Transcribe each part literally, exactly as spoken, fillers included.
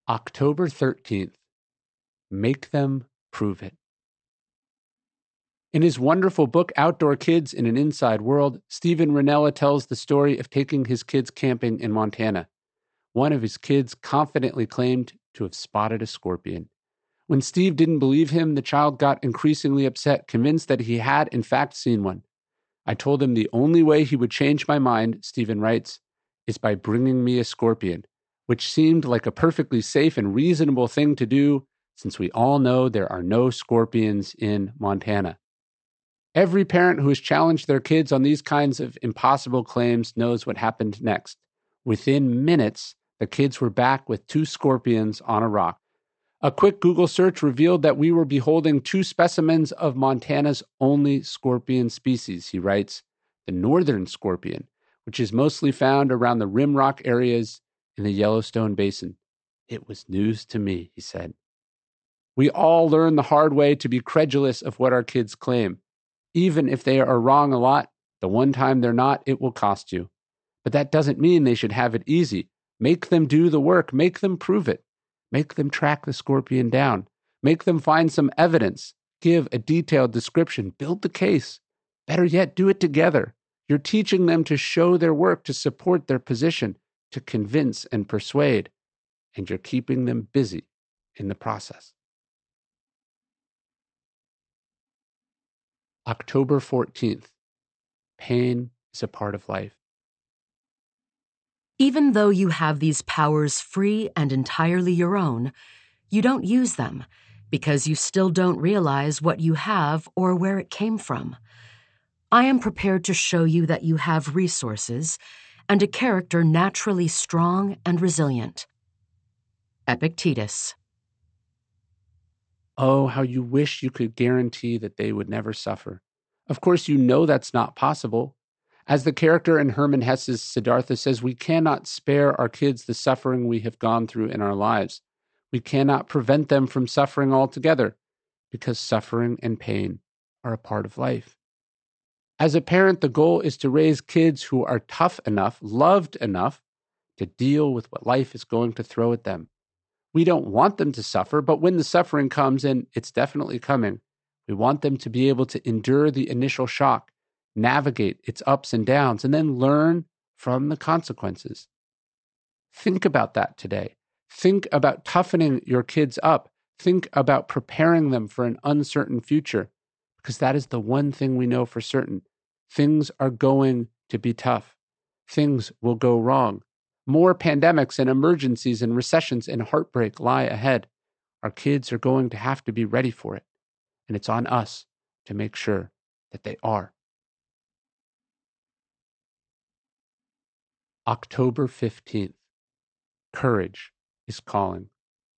October thirteenth. Make them prove it. In his wonderful book, Outdoor Kids in an Inside World, Steven Rinella tells the story of taking his kids camping in Montana. One of his kids confidently claimed to have spotted a scorpion. When Steve didn't believe him, the child got increasingly upset, convinced that he had in fact seen one. I told him the only way he would change my mind, Steven writes, is by bringing me a scorpion, which seemed like a perfectly safe and reasonable thing to do, since we all know there are no scorpions in Montana. Every parent who has challenged their kids on these kinds of impossible claims knows what happened next. Within minutes, the kids were back with two scorpions on a rock. A quick Google search revealed that we were beholding two specimens of Montana's only scorpion species, he writes, the northern scorpion, which is mostly found around the rimrock areas in the Yellowstone Basin. It was news to me, he said. We all learn the hard way to be credulous of what our kids claim. Even if they are wrong a lot, the one time they're not, it will cost you. But that doesn't mean they should have it easy. Make them do the work. Make them prove it. Make them track the scorpion down. Make them find some evidence. Give a detailed description. Build the case. Better yet, do it together. You're teaching them to show their work, to support their position, to convince and persuade. And you're keeping them busy in the process. October fourteenth. Pain is a part of life. Even though you have these powers free and entirely your own, you don't use them because you still don't realize what you have or where it came from. I am prepared to show you that you have resources and a character naturally strong and resilient. Epictetus. Oh, how you wish you could guarantee that they would never suffer. Of course, you know that's not possible. As the character in Hermann Hesse's Siddhartha says, we cannot spare our kids the suffering we have gone through in our lives. We cannot prevent them from suffering altogether, because suffering and pain are a part of life. As a parent, the goal is to raise kids who are tough enough, loved enough, to deal with what life is going to throw at them. We don't want them to suffer, but when the suffering comes, and it's definitely coming, we want them to be able to endure the initial shock, navigate its ups and downs, and then learn from the consequences. Think about that today. Think about toughening your kids up. Think about preparing them for an uncertain future, because that is the one thing we know for certain. Things are going to be tough. Things will go wrong. More pandemics and emergencies and recessions and heartbreak lie ahead. Our kids are going to have to be ready for it, and it's on us to make sure that they are. October fifteenth. Courage is calling.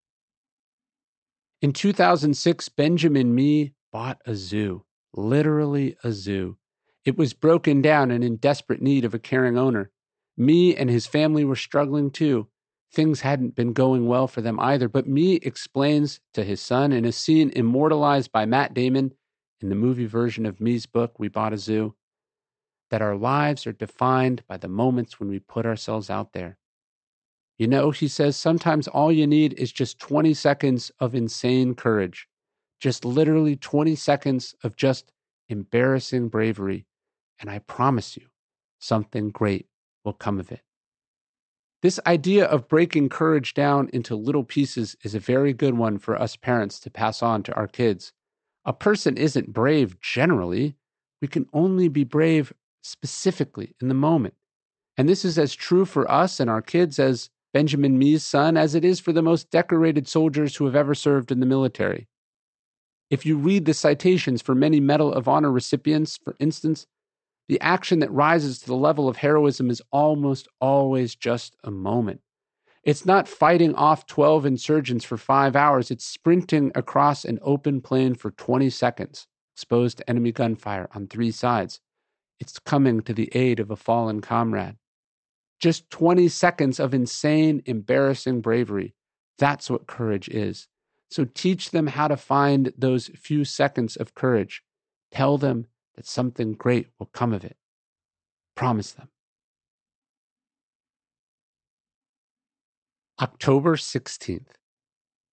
In two thousand six, Benjamin Mee bought a zoo, literally a zoo. It was broken down and in desperate need of a caring owner. Mee and his family were struggling too. Things hadn't been going well for them either, but Mee explains to his son in a scene immortalized by Matt Damon in the movie version of Mee's book, We Bought a Zoo, that our lives are defined by the moments when we put ourselves out there. You know, he says, sometimes all you need is just twenty seconds of insane courage, just literally twenty seconds of just embarrassing bravery, and I promise you, something great will come of it. This idea of breaking courage down into little pieces is a very good one for us parents to pass on to our kids. A person isn't brave generally. We can only be brave specifically in the moment. And this is as true for us and our kids as Benjamin Mee's son as it is for the most decorated soldiers who have ever served in the military. If you read the citations for many Medal of Honor recipients, for instance, the action that rises to the level of heroism is almost always just a moment. It's not fighting off twelve insurgents for five hours. It's sprinting across an open plain for twenty seconds, exposed to enemy gunfire on three sides. It's coming to the aid of a fallen comrade. Just twenty seconds of insane, embarrassing bravery. That's what courage is. So teach them how to find those few seconds of courage. Tell them that something great will come of it. Promise them. October sixteenth.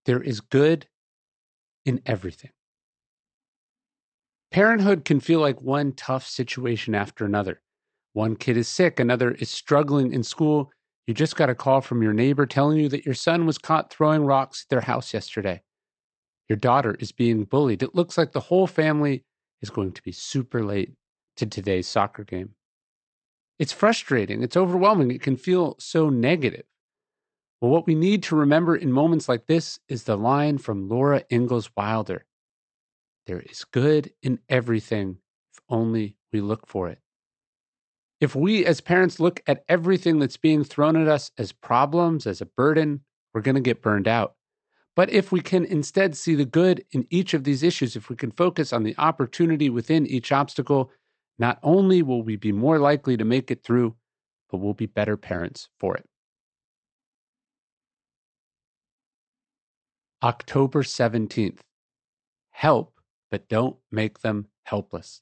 There is good in everything. Parenthood can feel like one tough situation after another. One kid is sick, another is struggling in school. You just got a call from your neighbor telling you that your son was caught throwing rocks at their house yesterday. Your daughter is being bullied. It looks like the whole family is going to be super late to today's soccer game. It's frustrating. It's overwhelming. It can feel so negative. Well, what we need to remember in moments like this is the line from Laura Ingalls Wilder. There is good in everything if only we look for it. If we as parents look at everything that's being thrown at us as problems, as a burden, we're going to get burned out. But if we can instead see the good in each of these issues, if we can focus on the opportunity within each obstacle, not only will we be more likely to make it through, but we'll be better parents for it. October seventeenth. Help, but don't make them helpless.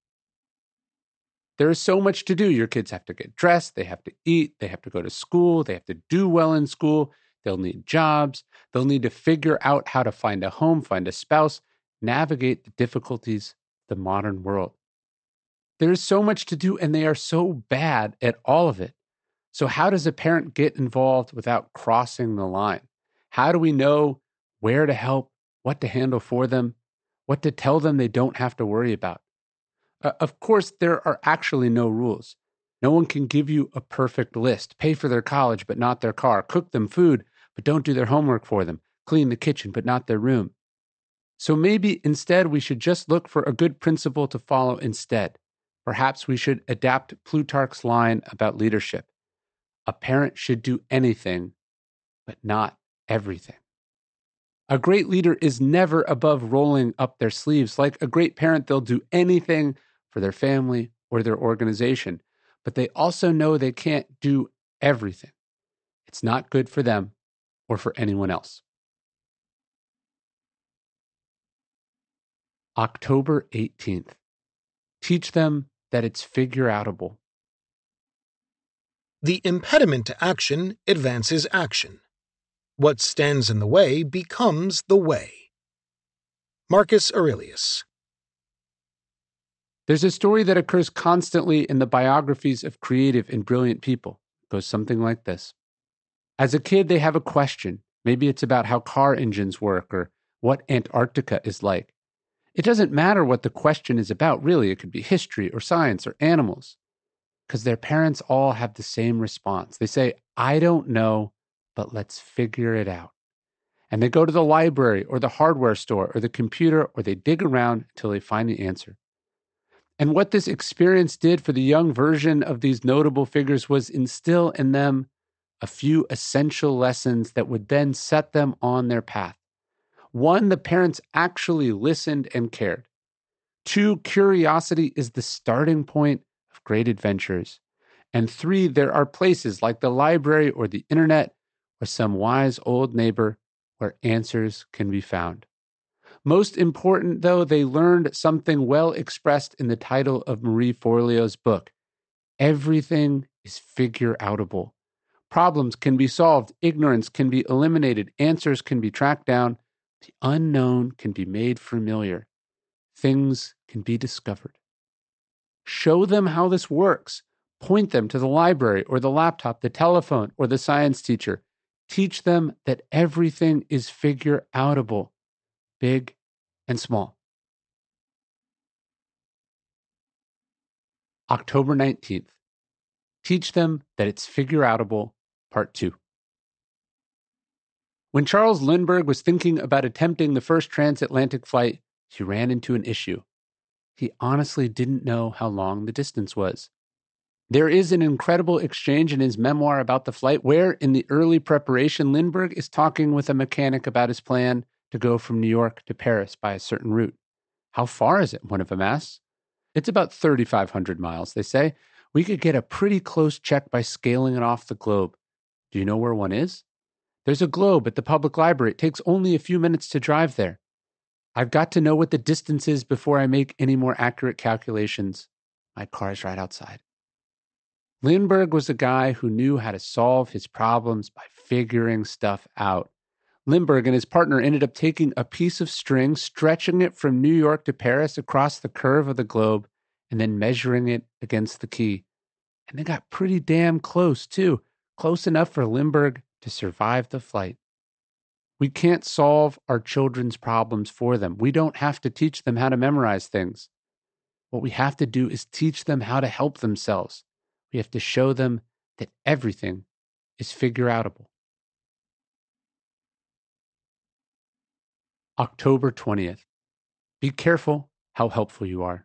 There is so much to do. Your kids have to get dressed, they have to eat, they have to go to school, they have to do well in school, they'll need jobs, they'll need to figure out how to find a home, find a spouse, navigate the difficulties of the modern world. There is so much to do, and they are so bad at all of it. So how does a parent get involved without crossing the line? How do we know where to help, what to handle for them, what to tell them they don't have to worry about? Uh, of course, there are actually no rules. No one can give you a perfect list. Pay for their college, but not their car. Cook them food, but don't do their homework for them. Clean the kitchen, but not their room. So maybe instead we should just look for a good principle to follow instead. Perhaps we should adapt Plutarch's line about leadership. A parent should do anything, but not everything. A great leader is never above rolling up their sleeves. Like a great parent, they'll do anything for their family or their organization, but they also know they can't do everything. It's not good for them or for anyone else. October eighteenth. Teach them that it's figure-outable. The impediment to action advances action. What stands in the way becomes the way. Marcus Aurelius. There's a story that occurs constantly in the biographies of creative and brilliant people. It goes something like this. As a kid, they have a question. Maybe it's about how car engines work or what Antarctica is like. It doesn't matter what the question is about, really. It could be history or science or animals. Because their parents all have the same response. They say, I don't know, but let's figure it out. And they go to the library or the hardware store or the computer, or they dig around until they find the answer. And what this experience did for the young version of these notable figures was instill in them a few essential lessons that would then set them on their path. One, the parents actually listened and cared. Two, curiosity is the starting point of great adventures. And three, there are places like the library or the internet or some wise old neighbor where answers can be found. Most important, though, they learned something well expressed in the title of Marie Forleo's book. Everything is figure-outable. Problems can be solved, ignorance can be eliminated, answers can be tracked down, the unknown can be made familiar, things can be discovered. Show them how this works. Point them to the library or the laptop, the telephone, or the science teacher. Teach them that everything is figure-outable, big and small. October nineteenth. Teach them that it's figure-outable, part two. When Charles Lindbergh was thinking about attempting the first transatlantic flight, he ran into an issue. He honestly didn't know how long the distance was. There is an incredible exchange in his memoir about the flight where, in the early preparation, Lindbergh is talking with a mechanic about his plan to go from New York to Paris by a certain route. How far is it? One of them asks. It's about thirty-five hundred miles, they say. We could get a pretty close check by scaling it off the globe. Do you know where one is? There's a globe at the public library. It takes only a few minutes to drive there. I've got to know what the distance is before I make any more accurate calculations. My car is right outside. Lindbergh was a guy who knew how to solve his problems by figuring stuff out. Lindbergh and his partner ended up taking a piece of string, stretching it from New York to Paris across the curve of the globe, and then measuring it against the key. And they got pretty damn close, too. Close enough for Lindbergh to survive the flight. We can't solve our children's problems for them. We don't have to teach them how to memorize things. What we have to do is teach them how to help themselves. We have to show them that everything is figure-outable. October twentieth. Be careful how helpful you are.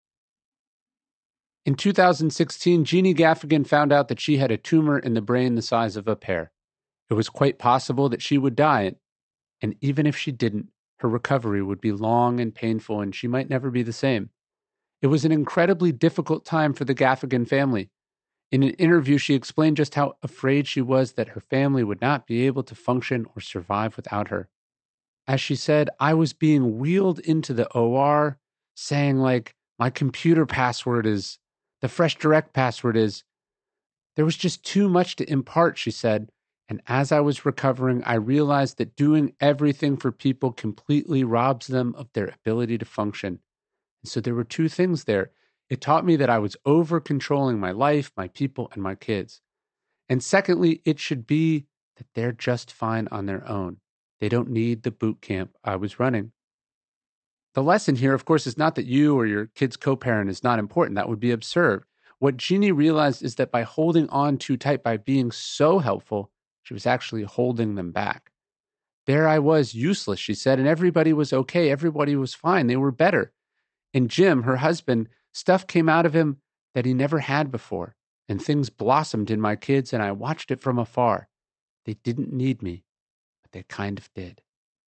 In two thousand sixteen, Jeannie Gaffigan found out that she had a tumor in the brain the size of a pear. It was quite possible that she would die, and even if she didn't, her recovery would be long and painful, and she might never be the same. It was an incredibly difficult time for the Gaffigan family. In an interview, she explained just how afraid she was that her family would not be able to function or survive without her. As she said, I was being wheeled into the O R saying, like, my computer password is, the Fresh Direct password is. There was just too much to impart, she said. And as I was recovering, I realized that doing everything for people completely robs them of their ability to function. And so there were two things there. It taught me that I was over-controlling my life, my people, and my kids. And secondly, it should be that they're just fine on their own. They don't need the boot camp I was running. The lesson here, of course, is not that you or your kid's co-parent is not important. That would be absurd. What Jeannie realized is that by holding on too tight, by being so helpful, she was actually holding them back. There I was, useless, she said, and everybody was okay. Everybody was fine. They were better. And Jim, her husband, stuff came out of him that he never had before, and things blossomed in my kids, and I watched it from afar. They didn't need me, but they kind of did.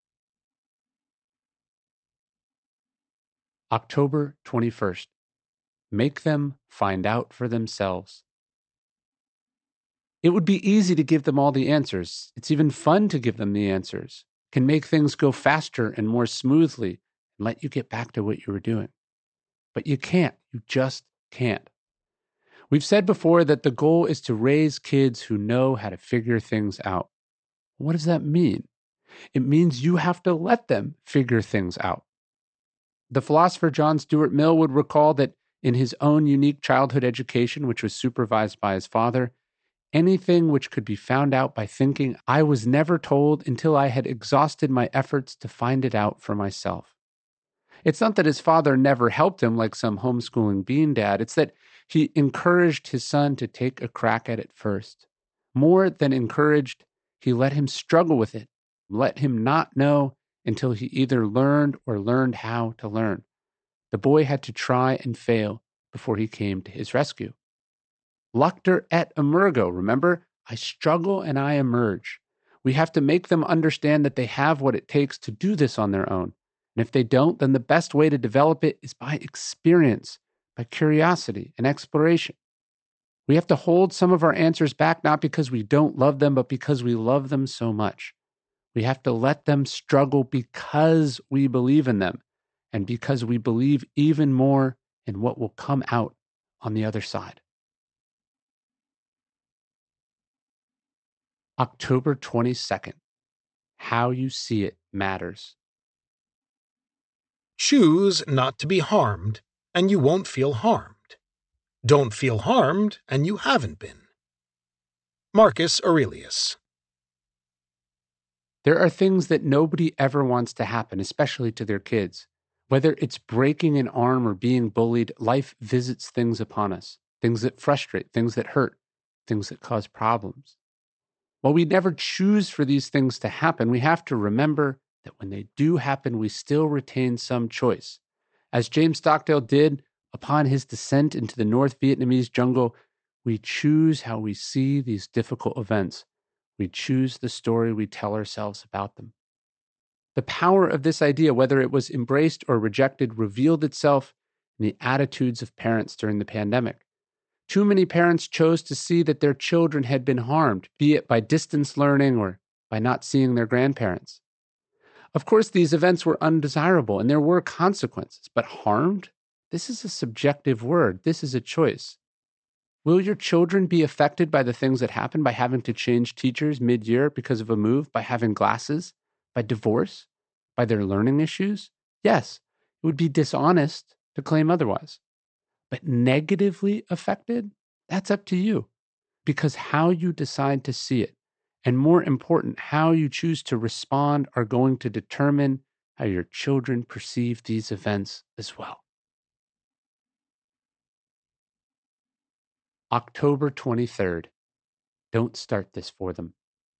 October twenty-first. Make them find out for themselves. It would be easy to give them all the answers. It's even fun to give them the answers. It can make things go faster and more smoothly and let you get back to what you were doing. But you can't. You just can't. We've said before that the goal is to raise kids who know how to figure things out. What does that mean? It means you have to let them figure things out. The philosopher John Stuart Mill would recall that in his own unique childhood education, which was supervised by his father, anything which could be found out by thinking, I was never told until I had exhausted my efforts to find it out for myself. It's not that his father never helped him like some homeschooling bean dad. It's that he encouraged his son to take a crack at it first. More than encouraged, he let him struggle with it, let him not know until he either learned or learned how to learn. The boy had to try and fail before he came to his rescue. Luctor et emergo, remember? I struggle and I emerge. We have to make them understand that they have what it takes to do this on their own. And if they don't, then the best way to develop it is by experience, by curiosity and exploration. We have to hold some of our answers back, not because we don't love them, but because we love them so much. We have to let them struggle because we believe in them and because we believe even more in what will come out on the other side. October twenty-second. How you see it matters. Choose not to be harmed, and you won't feel harmed. Don't feel harmed, and you haven't been. Marcus Aurelius. There are things that nobody ever wants to happen, especially to their kids. Whether it's breaking an arm or being bullied, life visits things upon us, things that frustrate, things that hurt, things that cause problems. While we never choose for these things to happen, we have to remember that when they do happen, we still retain some choice. As James Stockdale did upon his descent into the North Vietnamese jungle, we choose how we see these difficult events. We choose the story we tell ourselves about them. The power of this idea, whether it was embraced or rejected, revealed itself in the attitudes of parents during the pandemic. Too many parents chose to see that their children had been harmed, be it by distance learning or by not seeing their grandparents. Of course, these events were undesirable and there were consequences, but harmed? This is a subjective word. This is a choice. Will your children be affected by the things that happen, by having to change teachers mid-year because of a move, by having glasses, By divorce? By their learning issues? Yes, it would be dishonest to claim otherwise. But negatively affected? That's up to you. Because how you decide to see it, and more important, how you choose to respond, are going to determine how your children perceive these events as well. October twenty-third. Don't start this for them.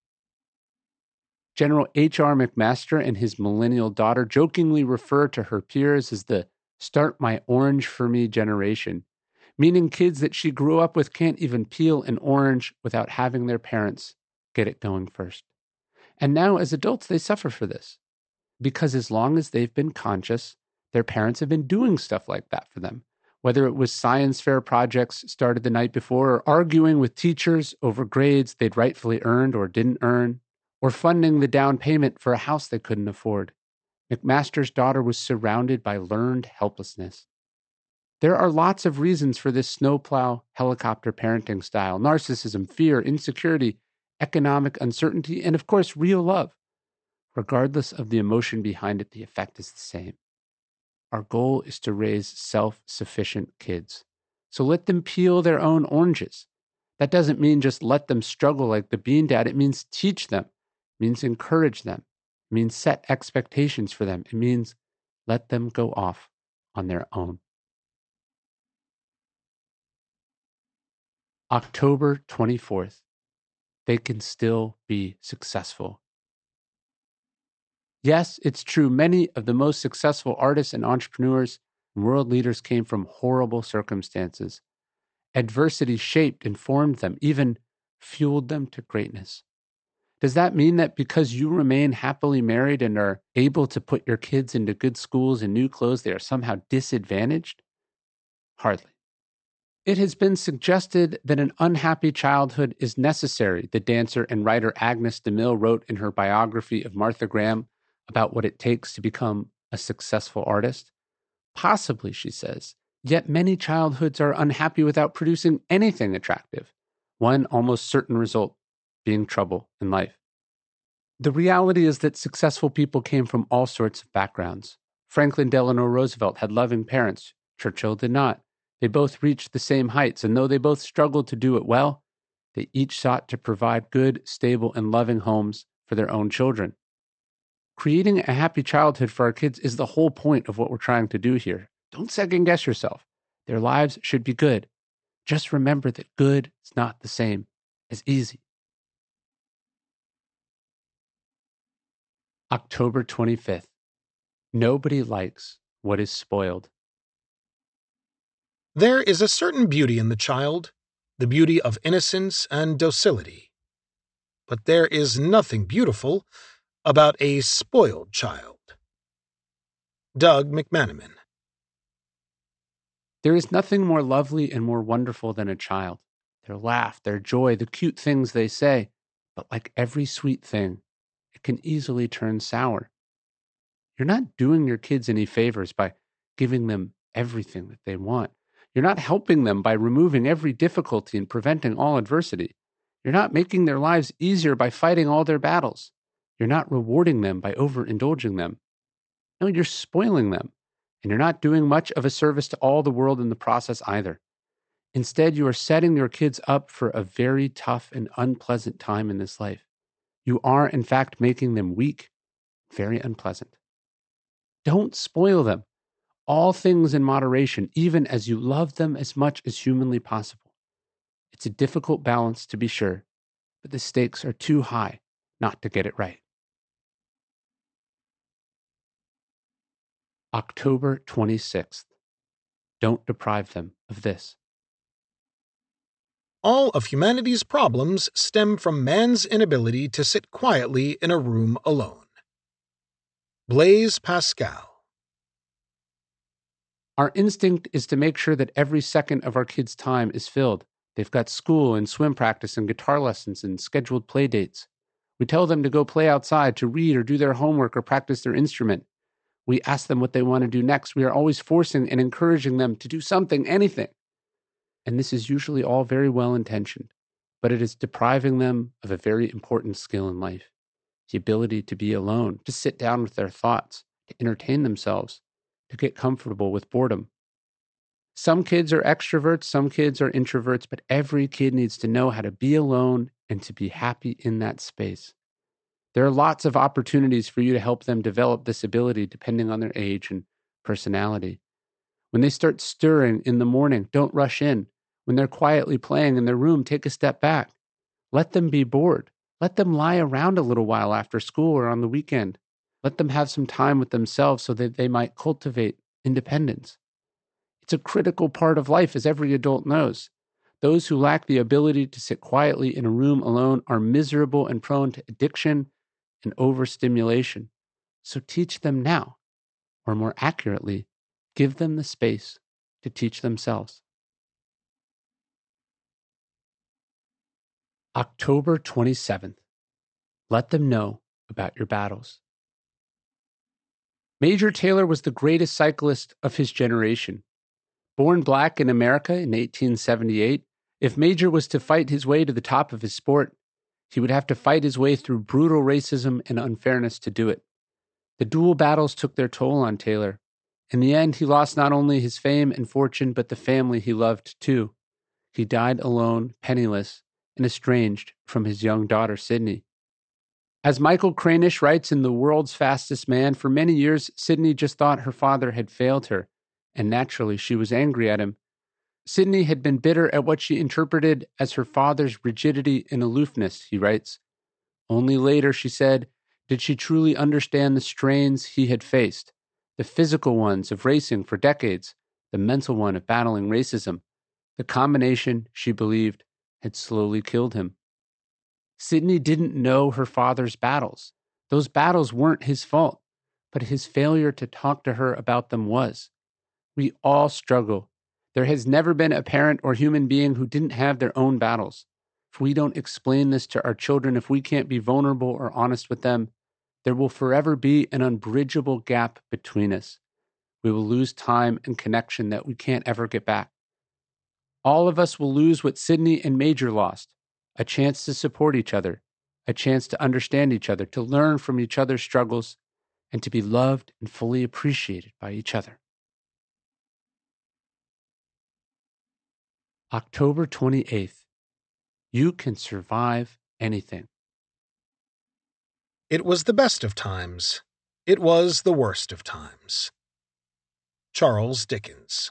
General H R McMaster and his millennial daughter jokingly refer to her peers as the "start my orange for me" generation, meaning kids that she grew up with can't even peel an orange without having their parents get it going first. And now as adults, they suffer for this, because as long as they've been conscious, their parents have been doing stuff like that for them, whether it was science fair projects started the night before, or arguing with teachers over grades they'd rightfully earned or didn't earn, or funding the down payment for a house they couldn't afford. McMaster's daughter was surrounded by learned helplessness. There are lots of reasons for this snowplow helicopter parenting style: narcissism, fear, insecurity, economic uncertainty, and of course, real love. Regardless of the emotion behind it, the effect is the same. Our goal is to raise self-sufficient kids. So let them peel their own oranges. That doesn't mean just let them struggle like the Bean Dad. It means teach them. It means encourage them. It means set expectations for them. It means let them go off on their own. October twenty-fourth. They can still be successful. Yes, it's true. Many of the most successful artists and entrepreneurs and world leaders came from horrible circumstances. Adversity shaped and formed them, even fueled them to greatness. Does that mean that because you remain happily married and are able to put your kids into good schools and new clothes, they are somehow disadvantaged? Hardly. It has been suggested that an unhappy childhood is necessary, the dancer and writer Agnes DeMille wrote in her biography of Martha Graham about what it takes to become a successful artist. Possibly, she says, yet many childhoods are unhappy without producing anything attractive. One almost certain result being trouble in life. The reality is that successful people came from all sorts of backgrounds. Franklin Delano Roosevelt had loving parents. Churchill did not. They both reached the same heights, and though they both struggled to do it well, they each sought to provide good, stable, and loving homes for their own children. Creating a happy childhood for our kids is the whole point of what we're trying to do here. Don't second guess yourself. Their lives should be good. Just remember that good is not the same as easy. October twenty-fifth. Nobody likes what is spoiled. There is a certain beauty in the child, the beauty of innocence and docility. But there is nothing beautiful about a spoiled child. Doug McManaman. There is nothing more lovely and more wonderful than a child. Their laugh, their joy, the cute things they say. But like every sweet thing, it can easily turn sour. You're not doing your kids any favors by giving them everything that they want. You're not helping them by removing every difficulty and preventing all adversity. You're not making their lives easier by fighting all their battles. You're not rewarding them by overindulging them. No, you're spoiling them. And you're not doing much of a service to all the world in the process either. Instead, you are setting your kids up for a very tough and unpleasant time in this life. You are, in fact, making them weak, very unpleasant. Don't spoil them. All things in moderation, even as you love them as much as humanly possible. It's a difficult balance, to be sure, but the stakes are too high not to get it right. October twenty-sixth. Don't deprive them of this. All of humanity's problems stem from man's inability to sit quietly in a room alone. Blaise Pascal. Our instinct is to make sure that every second of our kids' time is filled. They've got school and swim practice and guitar lessons and scheduled play dates. We tell them to go play outside, to read or do their homework or practice their instrument. We ask them what they want to do next. We are always forcing and encouraging them to do something, anything. And this is usually all very well intentioned, but it is depriving them of a very important skill in life. the ability to be alone, to sit down with their thoughts, to entertain themselves, to get comfortable with boredom. Some kids are extroverts, some kids are introverts, but every kid needs to know how to be alone and to be happy in that space. There are lots of opportunities for you to help them develop this ability depending on their age and personality. When they start stirring in the morning, don't rush in. When they're quietly playing in their room, take a step back. Let them be bored. Let them lie around a little while after school or on the weekend. Let them have some time with themselves so that they might cultivate independence. It's a critical part of life, as every adult knows. Those who lack the ability to sit quietly in a room alone are miserable and prone to addiction and overstimulation. So teach them now, or more accurately, give them the space to teach themselves. October twenty-seventh. Let them know about your battles. Major Taylor was the greatest cyclist of his generation. Born black in America in eighteen seventy-eight, if Major was to fight his way to the top of his sport, he would have to fight his way through brutal racism and unfairness to do it. The dual battles took their toll on Taylor. In the end, he lost not only his fame and fortune, but the family he loved too. He died alone, penniless, and estranged from his young daughter, Sydney. As Michael Cranish writes in The World's Fastest Man, for many years, Sydney just thought her father had failed her, and naturally she was angry at him. Sydney had been bitter at what she interpreted as her father's rigidity and aloofness, he writes. Only later, she said, did she truly understand the strains he had faced, the physical ones of racing for decades, the mental one of battling racism. The combination, she believed, had slowly killed him. Sydney didn't know her father's battles. Those battles weren't his fault, but his failure to talk to her about them was. We all struggle. There has never been a parent or human being who didn't have their own battles. If we don't explain this to our children, if we can't be vulnerable or honest with them, there will forever be an unbridgeable gap between us. We will lose time and connection that we can't ever get back. All of us will lose what Sydney and Major lost, a chance to support each other, a chance to understand each other, to learn from each other's struggles, and to be loved and fully appreciated by each other. October twenty-eighth. You can survive anything. It was the best of times. It was the worst of times. Charles Dickens.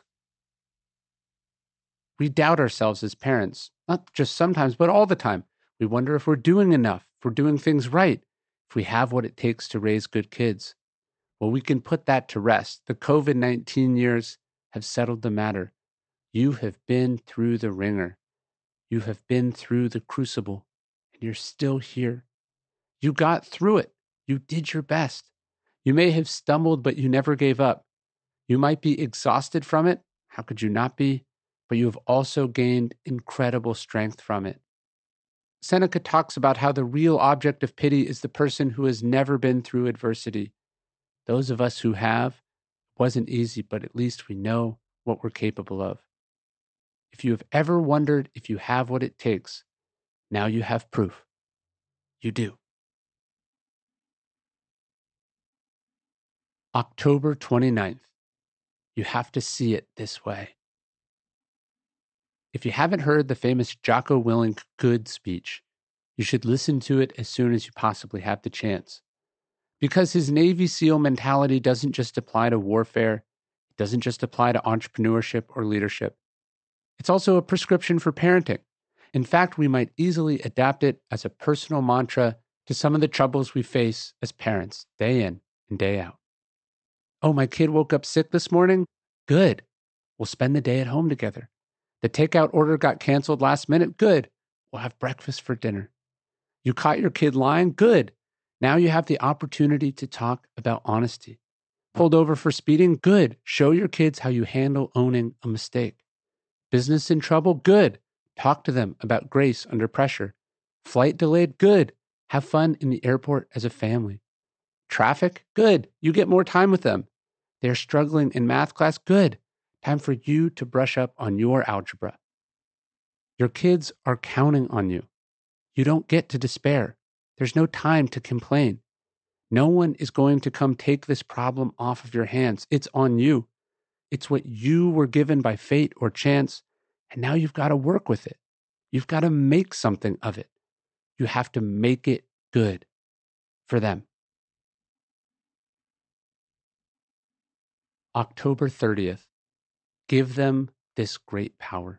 We doubt ourselves as parents, not just sometimes, but all the time. We wonder if we're doing enough, if we're doing things right, if we have what it takes to raise good kids. Well, we can put that to rest. The covid nineteen years have settled the matter. You have been through the ringer. You have been through the crucible, and you're still here. You got through it. You did your best. You may have stumbled, but you never gave up. You might be exhausted from it. How could you not be? But you have also gained incredible strength from it. Seneca talks about how the real object of pity is the person who has never been through adversity. Those of us who have, it wasn't easy, but at least we know what we're capable of. If you have ever wondered if you have what it takes, now you have proof. You do. October twenty-ninth. You have to see it this way. If you haven't heard the famous Jocko Willink Good speech, you should listen to it as soon as you possibly have the chance. Because his Navy SEAL mentality doesn't just apply to warfare, it doesn't just apply to entrepreneurship or leadership. It's also a prescription for parenting. In fact, we might easily adapt it as a personal mantra to some of the troubles we face as parents, day in and day out. Oh, my kid woke up sick this morning? Good. We'll spend the day at home together. The takeout order got canceled last minute? Good. We'll have breakfast for dinner. You caught your kid lying? Good. Now you have the opportunity to talk about honesty. Pulled over for speeding? Good. Show your kids how you handle owning a mistake. Business in trouble? Good. Talk to them about grace under pressure. Flight delayed? Good. Have fun in the airport as a family. Traffic? Good. You get more time with them. They're struggling in math class? Good. Time for you to brush up on your algebra. Your kids are counting on you. You don't get to despair. There's no time to complain. No one is going to come take this problem off of your hands. It's on you. It's what you were given by fate or chance, and now you've got to work with it. You've got to make something of it. You have to make it good for them. October thirtieth. Give them this great power.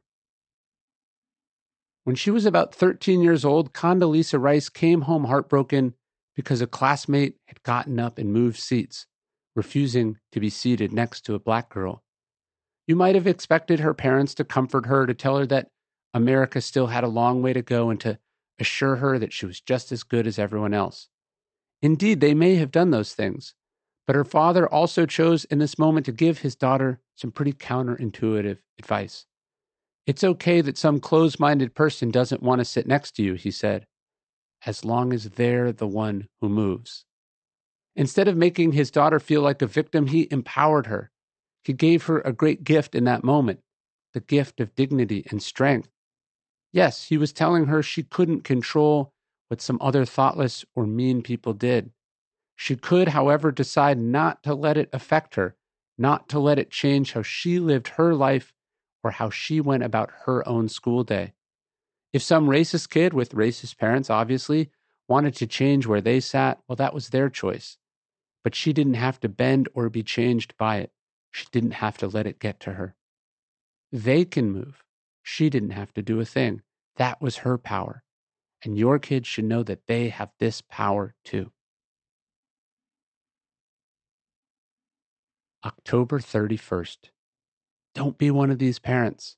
When she was about thirteen years old, Condoleezza Rice came home heartbroken because a classmate had gotten up and moved seats, refusing to be seated next to a black girl. You might have expected her parents to comfort her, to tell her that America still had a long way to go, and to assure her that she was just as good as everyone else. Indeed, they may have done those things, but her father also chose in this moment to give his daughter some pretty counterintuitive advice. It's okay that some closed-minded person doesn't want to sit next to you, he said, as long as they're the one who moves. Instead of making his daughter feel like a victim, he empowered her. He gave her a great gift in that moment, the gift of dignity and strength. Yes, he was telling her she couldn't control what some other thoughtless or mean people did. She could, however, decide not to let it affect her, not to let it change how she lived her life or how she went about her own school day. If some racist kid with racist parents, obviously, wanted to change where they sat, well, that was their choice. But she didn't have to bend or be changed by it. She didn't have to let it get to her. They can move. She didn't have to do a thing. That was her power. And your kids should know that they have this power too. October thirty-first. Don't be one of these parents.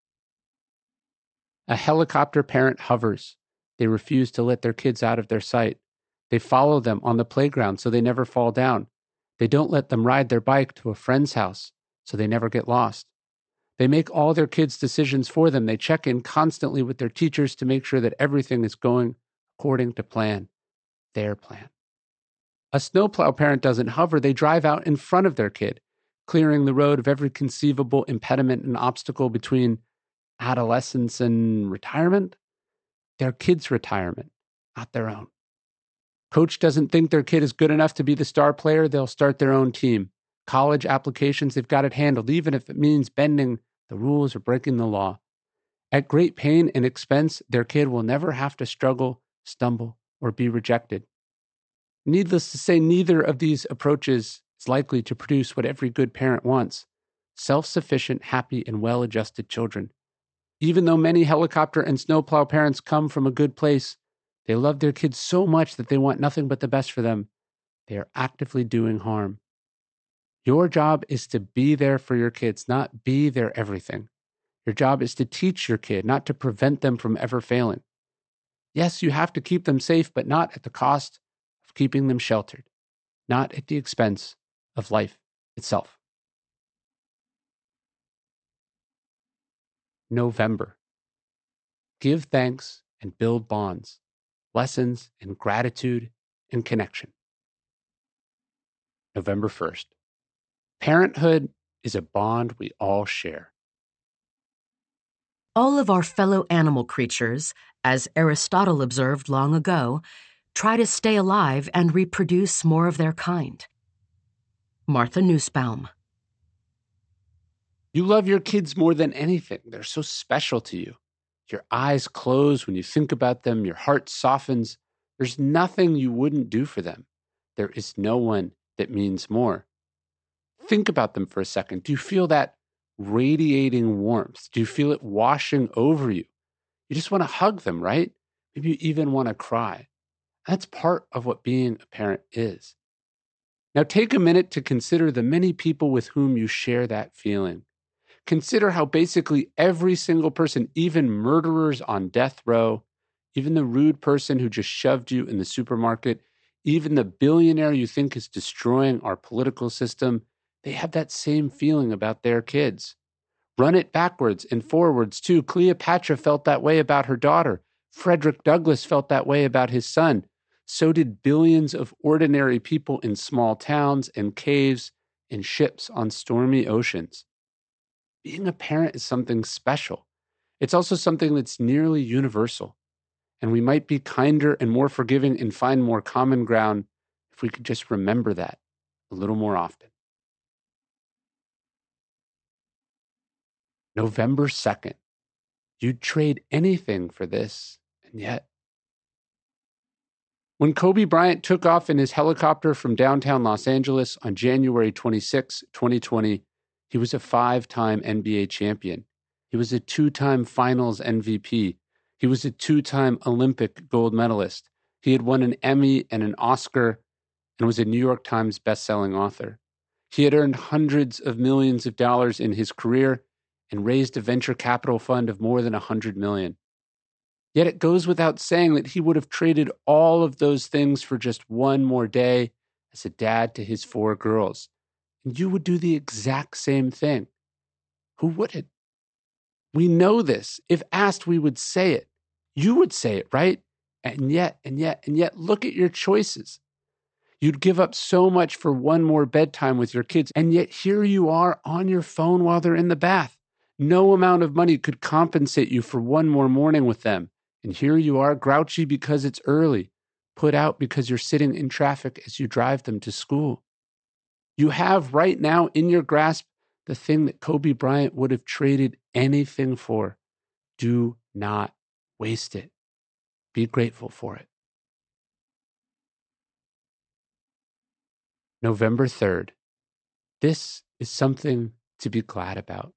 A helicopter parent hovers. They refuse to let their kids out of their sight. They follow them on the playground so they never fall down. They don't let them ride their bike to a friend's house so they never get lost. They make all their kids' decisions for them. They check in constantly with their teachers to make sure that everything is going according to plan, their plan. A snowplow parent doesn't hover. They drive out in front of their kid, clearing the road of every conceivable impediment and obstacle between adolescence and retirement. Their kid's retirement, not their own. Coach doesn't think their kid is good enough to be the star player. They'll start their own team. College applications, they've got it handled, even if it means bending the rules or breaking the law. At great pain and expense, their kid will never have to struggle, stumble, or be rejected. Needless to say, neither of these approaches is likely to produce what every good parent wants: self-sufficient, happy, and well-adjusted children. Even though many helicopter and snowplow parents come from a good place, they love their kids so much that they want nothing but the best for them. They are actively doing harm. Your job is to be there for your kids, not be their everything. Your job is to teach your kid, not to prevent them from ever failing. Yes, you have to keep them safe, but not at the cost of keeping them sheltered, not at the expense of life itself. November. Give thanks and build bonds, lessons in gratitude and connection. November first. Parenthood is a bond we all share. All of our fellow animal creatures, as Aristotle observed long ago, try to stay alive and reproduce more of their kind. Martha Nussbaum. You love your kids more than anything. They're so special to you. Your eyes close when you think about them. Your heart softens. There's nothing you wouldn't do for them. There is no one that means more. Think about them for a second. Do you feel that radiating warmth? Do you feel it washing over you? You just want to hug them, right? Maybe you even want to cry. That's part of what being a parent is. Now take a minute to consider the many people with whom you share that feeling. Consider how basically every single person, even murderers on death row, even the rude person who just shoved you in the supermarket, even the billionaire you think is destroying our political system, they have that same feeling about their kids. Run it backwards and forwards too. Cleopatra felt that way about her daughter. Frederick Douglass felt that way about his son. So did billions of ordinary people in small towns and caves and ships on stormy oceans. Being a parent is something special. It's also something that's nearly universal. And we might be kinder and more forgiving and find more common ground if we could just remember that a little more often. November second. You'd trade anything for this, and yet. When Kobe Bryant took off in his helicopter from downtown Los Angeles on January twenty-sixth, twenty twenty, he was a five-time N B A champion. He was a two-time Finals M V P. He was a two-time Olympic gold medalist. He had won an Emmy and an Oscar and was a New York Times bestselling author. He had earned hundreds of millions of dollars in his career and raised a venture capital fund of more than one hundred million dollars. Yet it goes without saying that he would have traded all of those things for just one more day as a dad to his four girls. And you would do the exact same thing. Who wouldn't? We know this. If asked, we would say it. You would say it, right? And yet, and yet, and yet, look at your choices. You'd give up so much for one more bedtime with your kids, and yet here you are on your phone while they're in the bath. No amount of money could compensate you for one more morning with them. And here you are, grouchy because it's early, put out because you're sitting in traffic as you drive them to school. You have right now in your grasp the thing that Kobe Bryant would have traded anything for. Do not waste it. Be grateful for it. November third. This is something to be glad about.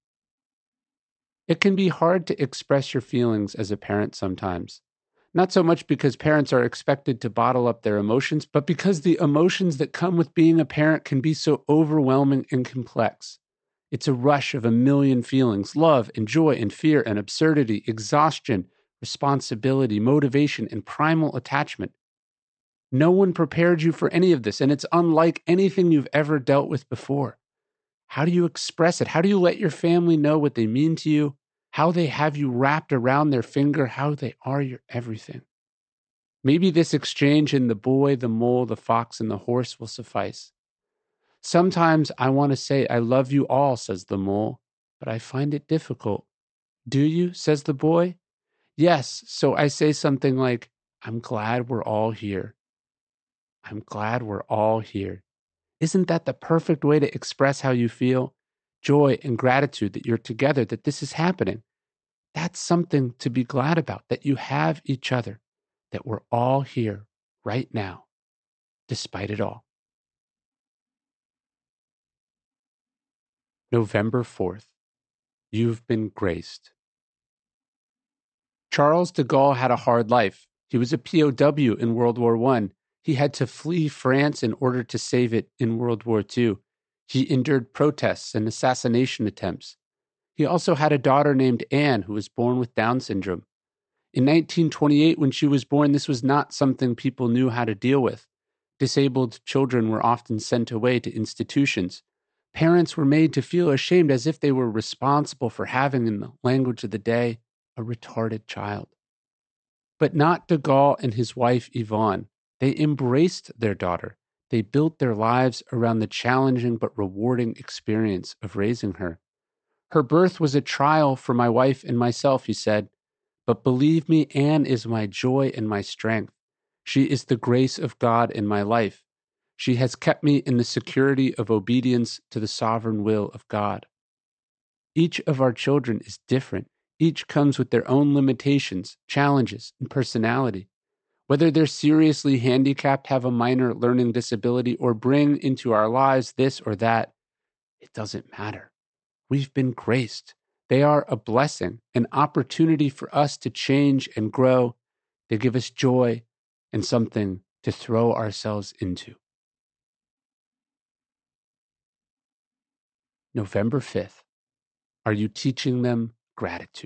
It can be hard to express your feelings as a parent sometimes. Not so much because parents are expected to bottle up their emotions, but because the emotions that come with being a parent can be so overwhelming and complex. It's a rush of a million feelings: love and joy and fear and absurdity, exhaustion, responsibility, motivation, and primal attachment. No one prepared you for any of this, and it's unlike anything you've ever dealt with before. How do you express it? How do you let your family know what they mean to you? How they have you wrapped around their finger? How they are your everything? Maybe this exchange in the boy, the mole, the fox, and the horse will suffice. Sometimes I want to say, I love you all, says the mole, but I find it difficult. Do you? Says the boy. Yes, so I say something like, I'm glad we're all here. I'm glad we're all here. Isn't that the perfect way to express how you feel? Joy and gratitude that you're together, that this is happening. That's something to be glad about, that you have each other, that we're all here right now, despite it all. November fourth. You've been graced. Charles de Gaulle had a hard life. He was a P O W in World War One. He had to flee France in order to save it in World War Two. He endured protests and assassination attempts. He also had a daughter named Anne who was born with Down syndrome. In nineteen twenty-eight, when she was born, this was not something people knew how to deal with. Disabled children were often sent away to institutions. Parents were made to feel ashamed as if they were responsible for having, in the language of the day, a retarded child. But not de Gaulle and his wife Yvonne. They embraced their daughter. They built their lives around the challenging but rewarding experience of raising her. Her birth was a trial for my wife and myself, he said. But believe me, Anne is my joy and my strength. She is the grace of God in my life. She has kept me in the security of obedience to the sovereign will of God. Each of our children is different. Each comes with their own limitations, challenges, and personality. Whether they're seriously handicapped, have a minor learning disability, or bring into our lives this or that, it doesn't matter. We've been graced. They are a blessing, an opportunity for us to change and grow. They give us joy and something to throw ourselves into. November fifth. Are you teaching them gratitude?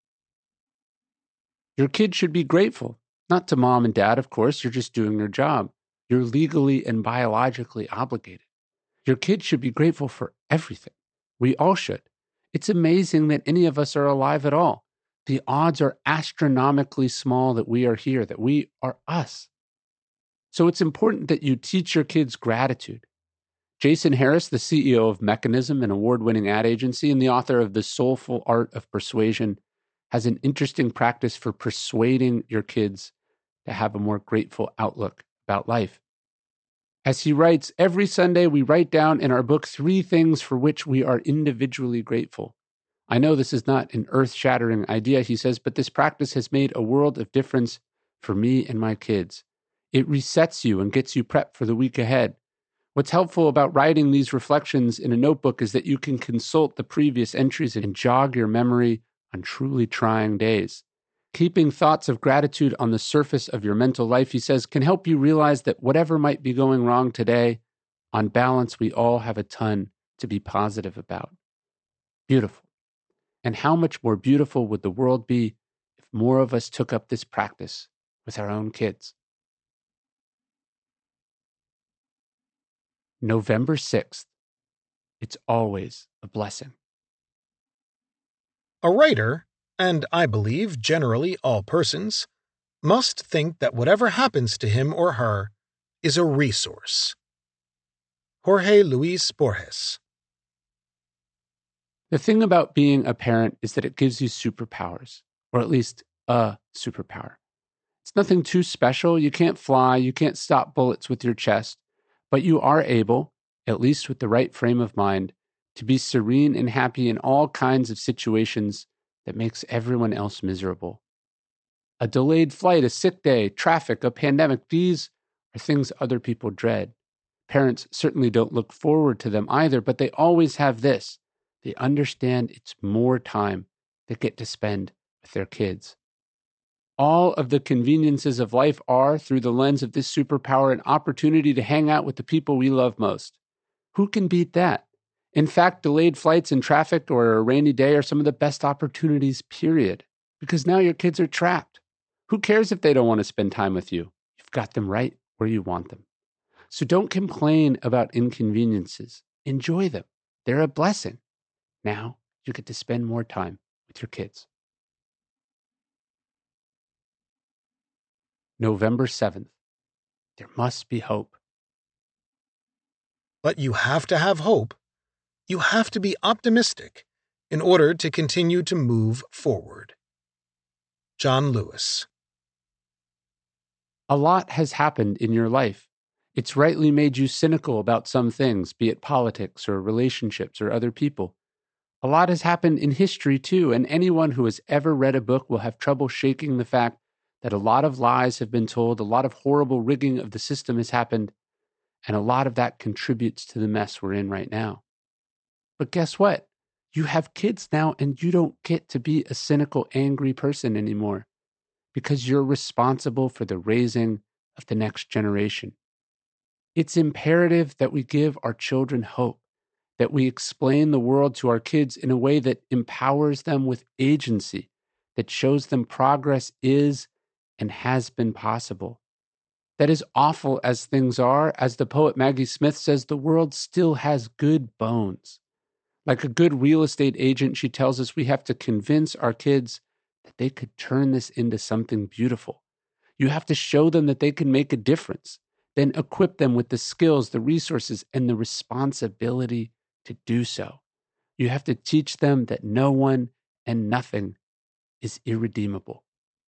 Your kids should be grateful. Not to mom and dad, of course. You're just doing your job. You're legally and biologically obligated. Your kids should be grateful for everything. We all should. It's amazing that any of us are alive at all. The odds are astronomically small that we are here, that we are us. So it's important that you teach your kids gratitude. Jason Harris, the C E O of Mechanism, an award-winning ad agency, and the author of The Soulful Art of Persuasion, has an interesting practice for persuading your kids to have a more grateful outlook about life. As he writes, every Sunday we write down in our book three things for which we are individually grateful. I know this is not an earth-shattering idea, he says, but this practice has made a world of difference for me and my kids. It resets you and gets you prepped for the week ahead. What's helpful about writing these reflections in a notebook is that you can consult the previous entries and jog your memory on truly trying days. Keeping thoughts of gratitude on the surface of your mental life, he says, can help you realize that whatever might be going wrong today, on balance, we all have a ton to be positive about. Beautiful. And how much more beautiful would the world be if more of us took up this practice with our own kids? November sixth. It's always a blessing. A writer, and I believe generally all persons, must think that whatever happens to him or her is a resource. Jorge Luis Borges. The thing about being a parent is that it gives you superpowers, or at least a superpower. It's nothing too special. You can't fly, you can't stop bullets with your chest, but you are able, at least with the right frame of mind, to be serene and happy in all kinds of situations that makes everyone else miserable. A delayed flight, a sick day, traffic, a pandemic, these are things other people dread. Parents certainly don't look forward to them either, but they always have this. They understand it's more time they get to spend with their kids. All of the conveniences of life are, through the lens of this superpower, an opportunity to hang out with the people we love most. Who can beat that? In fact, delayed flights and traffic or a rainy day are some of the best opportunities, period. Because now your kids are trapped. Who cares if they don't want to spend time with you? You've got them right where you want them. So don't complain about inconveniences. Enjoy them. They're a blessing. Now you get to spend more time with your kids. November seventh. There must be hope. But you have to have hope. You have to be optimistic in order to continue to move forward. John Lewis. A lot has happened in your life. It's rightly made you cynical about some things, be it politics or relationships or other people. A lot has happened in history too, and anyone who has ever read a book will have trouble shaking the fact that a lot of lies have been told, a lot of horrible rigging of the system has happened, and a lot of that contributes to the mess we're in right now. But guess what? You have kids now, and you don't get to be a cynical, angry person anymore because you're responsible for the raising of the next generation. It's imperative that we give our children hope, that we explain the world to our kids in a way that empowers them with agency, that shows them progress is and has been possible. That as awful as things are, as the poet Maggie Smith says, the world still has good bones. Like a good real estate agent, she tells us we have to convince our kids that they could turn this into something beautiful. You have to show them that they can make a difference, then equip them with the skills, the resources, and the responsibility to do so. You have to teach them that no one and nothing is irredeemable.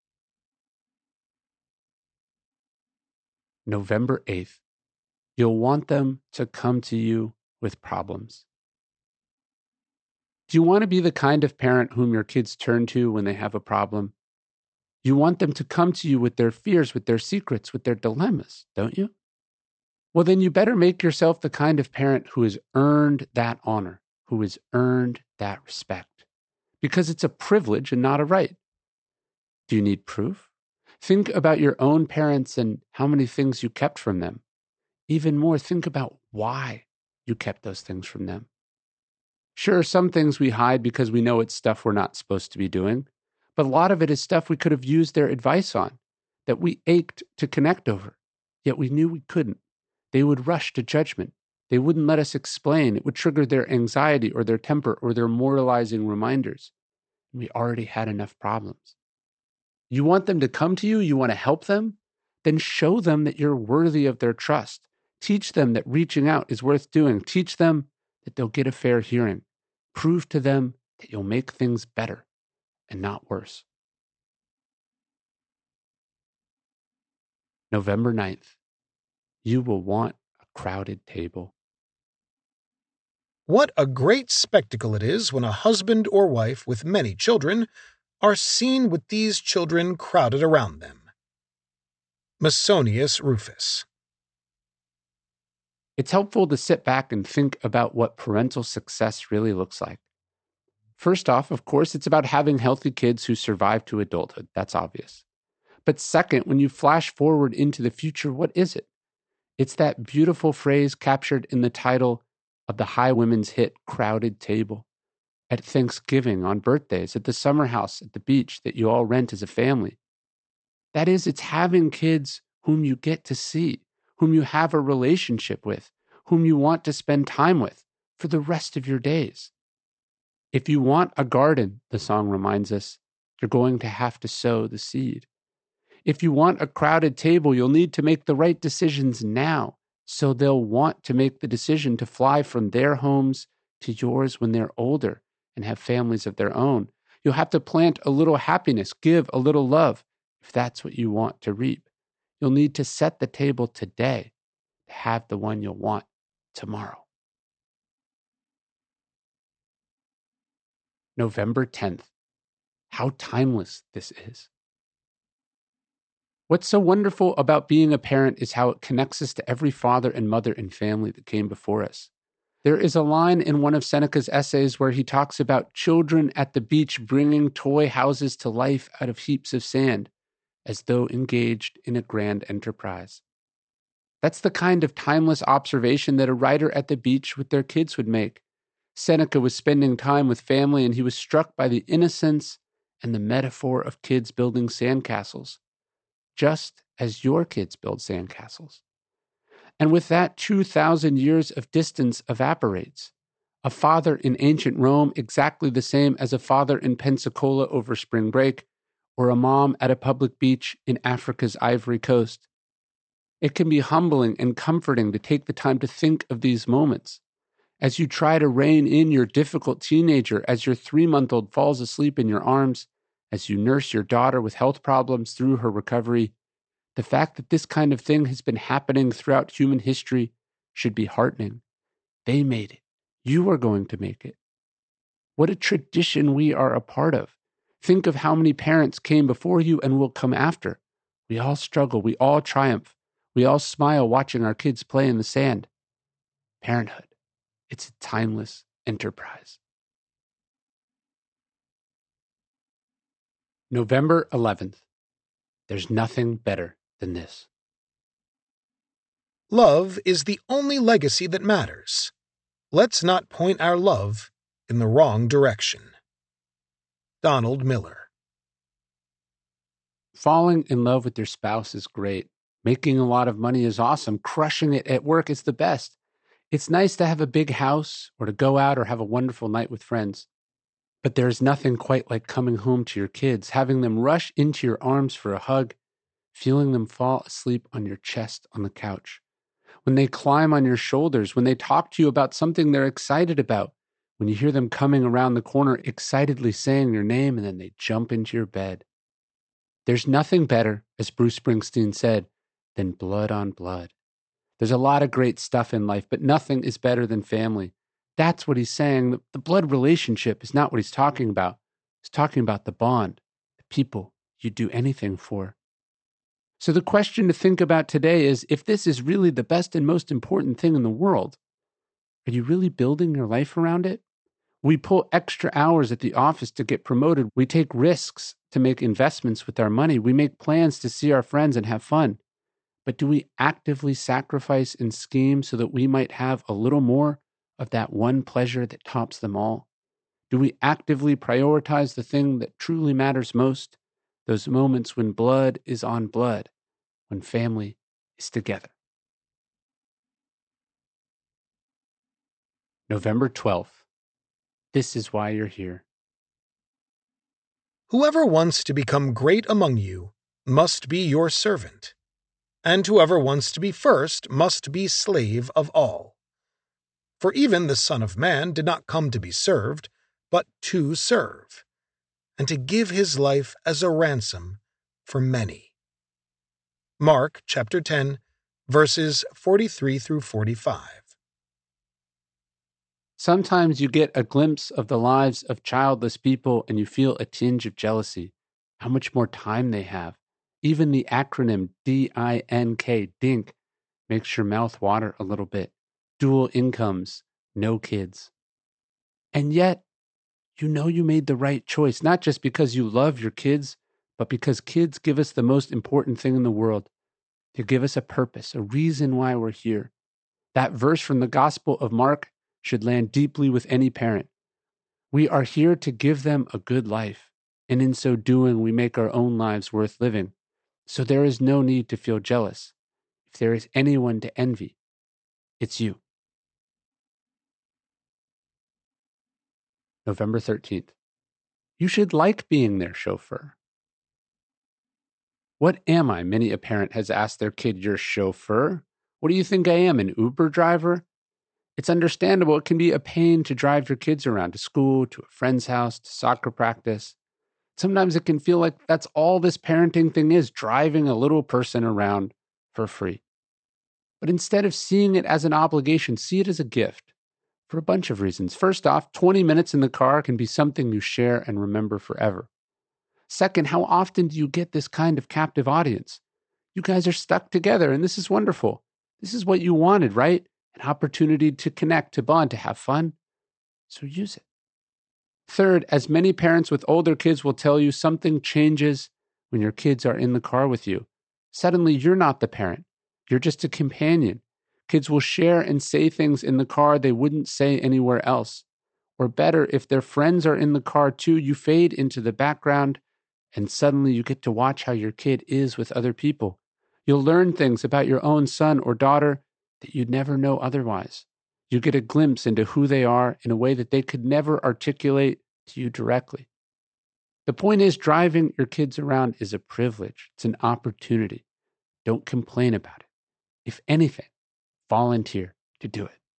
November eighth. You'll want them to come to you with problems. Do you want to be the kind of parent whom your kids turn to when they have a problem? You want them to come to you with their fears, with their secrets, with their dilemmas, don't you? Well, then you better make yourself the kind of parent who has earned that honor, who has earned that respect, because it's a privilege and not a right. Do you need proof? Think about your own parents and how many things you kept from them. Even more, think about why you kept those things from them. Sure, some things we hide because we know it's stuff we're not supposed to be doing, but a lot of it is stuff we could have used their advice on, that we ached to connect over, yet we knew we couldn't. They would rush to judgment. They wouldn't let us explain. It would trigger their anxiety or their temper or their moralizing reminders. And we already had enough problems. You want them to come to you? You want to help them? Then show them that you're worthy of their trust. Teach them that reaching out is worth doing. Teach them that they'll get a fair hearing. Prove to them that you'll make things better. and not worse. November ninth. You will want a crowded table. What a great spectacle it is when a husband or wife with many children are seen with these children crowded around them. Musonius Rufus. It's helpful to sit back and think about what parental success really looks like. First off, of course, it's about having healthy kids who survive to adulthood. That's obvious. But second, when you flash forward into the future, what is it? It's that beautiful phrase captured in the title of the Highwomen's hit, Crowded Table. At Thanksgiving, on birthdays, at the summer house, at the beach that you all rent as a family. That is, it's having kids whom you get to see, whom you have a relationship with, whom you want to spend time with for the rest of your days. If you want a garden, the song reminds us, you're going to have to sow the seed. If you want a crowded table, you'll need to make the right decisions now, so they'll want to make the decision to fly from their homes to yours when they're older and have families of their own. You'll have to plant a little happiness, give a little love, if that's what you want to reap. You'll need to set the table today to have the one you'll want tomorrow. November tenth. How timeless this is. What's so wonderful about being a parent is how it connects us to every father and mother and family that came before us. There is a line in one of Seneca's essays where he talks about children at the beach bringing toy houses to life out of heaps of sand, as though engaged in a grand enterprise. That's the kind of timeless observation that a writer at the beach with their kids would make. Seneca was spending time with family, and he was struck by the innocence and the metaphor of kids building sandcastles, just as your kids build sandcastles. And with that, two thousand years of distance evaporates. A father in ancient Rome exactly the same as a father in Pensacola over spring break, or a mom at a public beach in Africa's Ivory Coast. It can be humbling and comforting to take the time to think of these moments. As you try to rein in your difficult teenager, as your three-month-old falls asleep in your arms, as you nurse your daughter with health problems through her recovery, the fact that this kind of thing has been happening throughout human history should be heartening. They made it. You are going to make it. What a tradition we are a part of. Think of how many parents came before you and will come after. We all struggle. We all triumph. We all smile watching our kids play in the sand. Parenthood. It's a timeless enterprise. November eleventh. There's nothing better than this. Love is the only legacy that matters. Let's not point our love in the wrong direction. Donald Miller. Falling in love with your spouse is great. Making a lot of money is awesome. Crushing it at work is the best. It's nice to have a big house or to go out or have a wonderful night with friends. But there's nothing quite like coming home to your kids, having them rush into your arms for a hug, feeling them fall asleep on your chest on the couch. When they climb on your shoulders, when they talk to you about something they're excited about, when you hear them coming around the corner excitedly saying your name and then they jump into your bed. There's nothing better, as Bruce Springsteen said, than blood on blood. There's a lot of great stuff in life, but nothing is better than family. That's what he's saying. The blood relationship is not what he's talking about. He's talking about the bond, the people you'd do anything for. So the question to think about today is, if this is really the best and most important thing in the world, are you really building your life around it? We pull extra hours at the office to get promoted. We take risks to make investments with our money. We make plans to see our friends and have fun. But do we actively sacrifice and scheme so that we might have a little more of that one pleasure that tops them all? Do we actively prioritize the thing that truly matters most? Those moments when blood is on blood, when family is together. November twelfth. This is why you're here. Whoever wants to become great among you must be your servant, and whoever wants to be first must be slave of all. For even the Son of Man did not come to be served, but to serve, and to give his life as a ransom for many. Mark chapter ten, verses forty-three through forty-five. Sometimes you get a glimpse of the lives of childless people and you feel a tinge of jealousy. How much more time they have. Even the acronym D I N K, DINK, makes your mouth water a little bit. Dual incomes, no kids. And yet, you know you made the right choice, not just because you love your kids, but because kids give us the most important thing in the world. They give us a purpose, a reason why we're here. That verse from the Gospel of Mark should land deeply with any parent. We are here to give them a good life, and in so doing, we make our own lives worth living. So there is no need to feel jealous. If there is anyone to envy, it's you. November thirteenth. You should like being their chauffeur. What am I? Many a parent has asked their kid, your chauffeur? What do you think I am, an Uber driver? It's understandable it can be a pain to drive your kids around to school, to a friend's house, to soccer practice. Sometimes it can feel like that's all this parenting thing is, driving a little person around for free. But instead of seeing it as an obligation, see it as a gift for a bunch of reasons. First off, twenty minutes in the car can be something you share and remember forever. Second, how often do you get this kind of captive audience? You guys are stuck together, and this is wonderful. This is what you wanted, right? An opportunity to connect, to bond, to have fun. So use it. Third, as many parents with older kids will tell you, something changes when your kids are in the car with you. Suddenly, you're not the parent. You're just a companion. Kids will share and say things in the car they wouldn't say anywhere else. Or better, if their friends are in the car too, you fade into the background, and suddenly you get to watch how your kid is with other people. You'll learn things about your own son or daughter that you'd never know otherwise. You get a glimpse into who they are in a way that they could never articulate to you directly. The point is, driving your kids around is a privilege. It's an opportunity. Don't complain about it. If anything, volunteer to do it.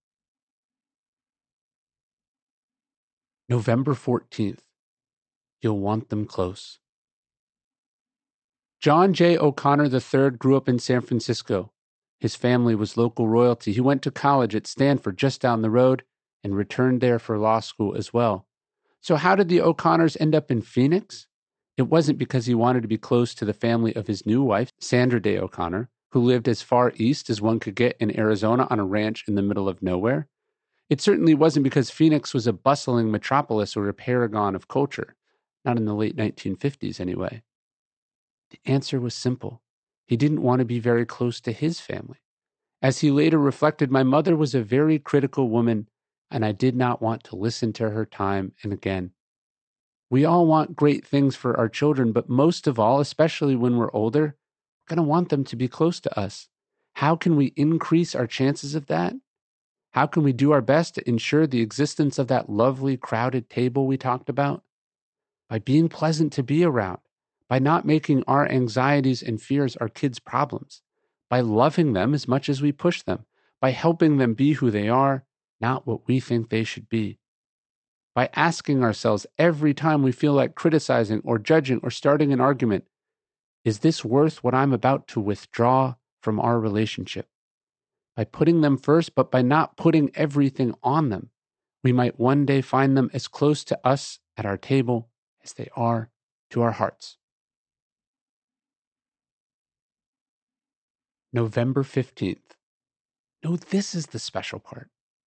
November fourteenth. You'll want them close. John J. O'Connor the third grew up in San Francisco. His family was local royalty. He went to college at Stanford just down the road and returned there for law school as well. So how did the O'Connors end up in Phoenix? It wasn't because he wanted to be close to the family of his new wife, Sandra Day O'Connor, who lived as far east as one could get in Arizona on a ranch in the middle of nowhere. It certainly wasn't because Phoenix was a bustling metropolis or a paragon of culture, not in the late nineteen fifties anyway. The answer was simple. He didn't want to be very close to his family. As he later reflected, my mother was a very critical woman, and I did not want to listen to her time and again. We all want great things for our children, but most of all, especially when we're older, we're going to want them to be close to us. How can we increase our chances of that? How can we do our best to ensure the existence of that lovely crowded table we talked about? By being pleasant to be around, by not making our anxieties and fears our kids' problems, by loving them as much as we push them, by helping them be who they are, not what we think they should be. By asking ourselves every time we feel like criticizing or judging or starting an argument, is this worth what I'm about to withdraw from our relationship? By putting them first, but by not putting everything on them, we might one day find them as close to us at our table as they are to our hearts. November fifteenth. No, this is the special part.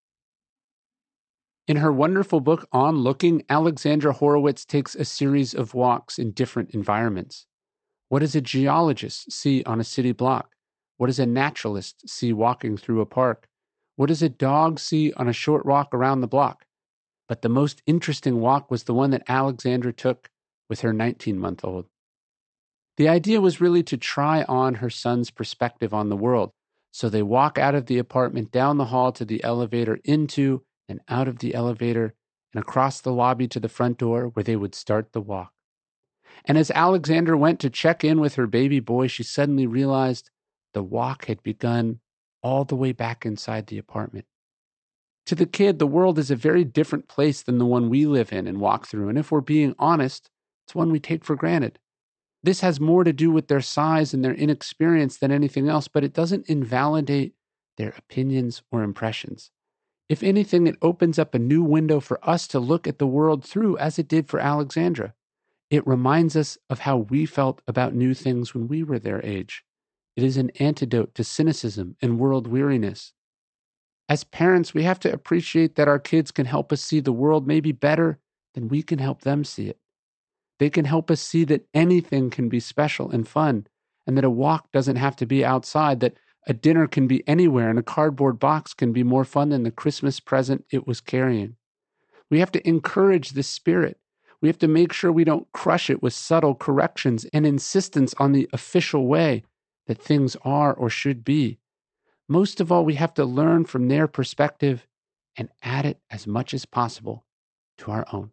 In her wonderful book, On Looking, Alexandra Horowitz takes a series of walks in different environments. What does a geologist see on a city block? What does a naturalist see walking through a park? What does a dog see on a short walk around the block? But the most interesting walk was the one that Alexandra took with her nineteen-month-old. The idea was really to try on her son's perspective on the world. So they walk out of the apartment, down the hall to the elevator, into and out of the elevator, and across the lobby to the front door where they would start the walk. And as Alexandra went to check in with her baby boy, she suddenly realized the walk had begun all the way back inside the apartment. To the kid, the world is a very different place than the one we live in and walk through, and if we're being honest, it's one we take for granted. This has more to do with their size and their inexperience than anything else, but it doesn't invalidate their opinions or impressions. If anything, it opens up a new window for us to look at the world through, as it did for Alexandra. It reminds us of how we felt about new things when we were their age. It is an antidote to cynicism and world weariness. As parents, we have to appreciate that our kids can help us see the world maybe better than we can help them see it. They can help us see that anything can be special and fun, and that a walk doesn't have to be outside, that a dinner can be anywhere, and a cardboard box can be more fun than the Christmas present it was carrying. We have to encourage this spirit. We have to make sure we don't crush it with subtle corrections and insistence on the official way that things are or should be. Most of all, we have to learn from their perspective and add it as much as possible to our own.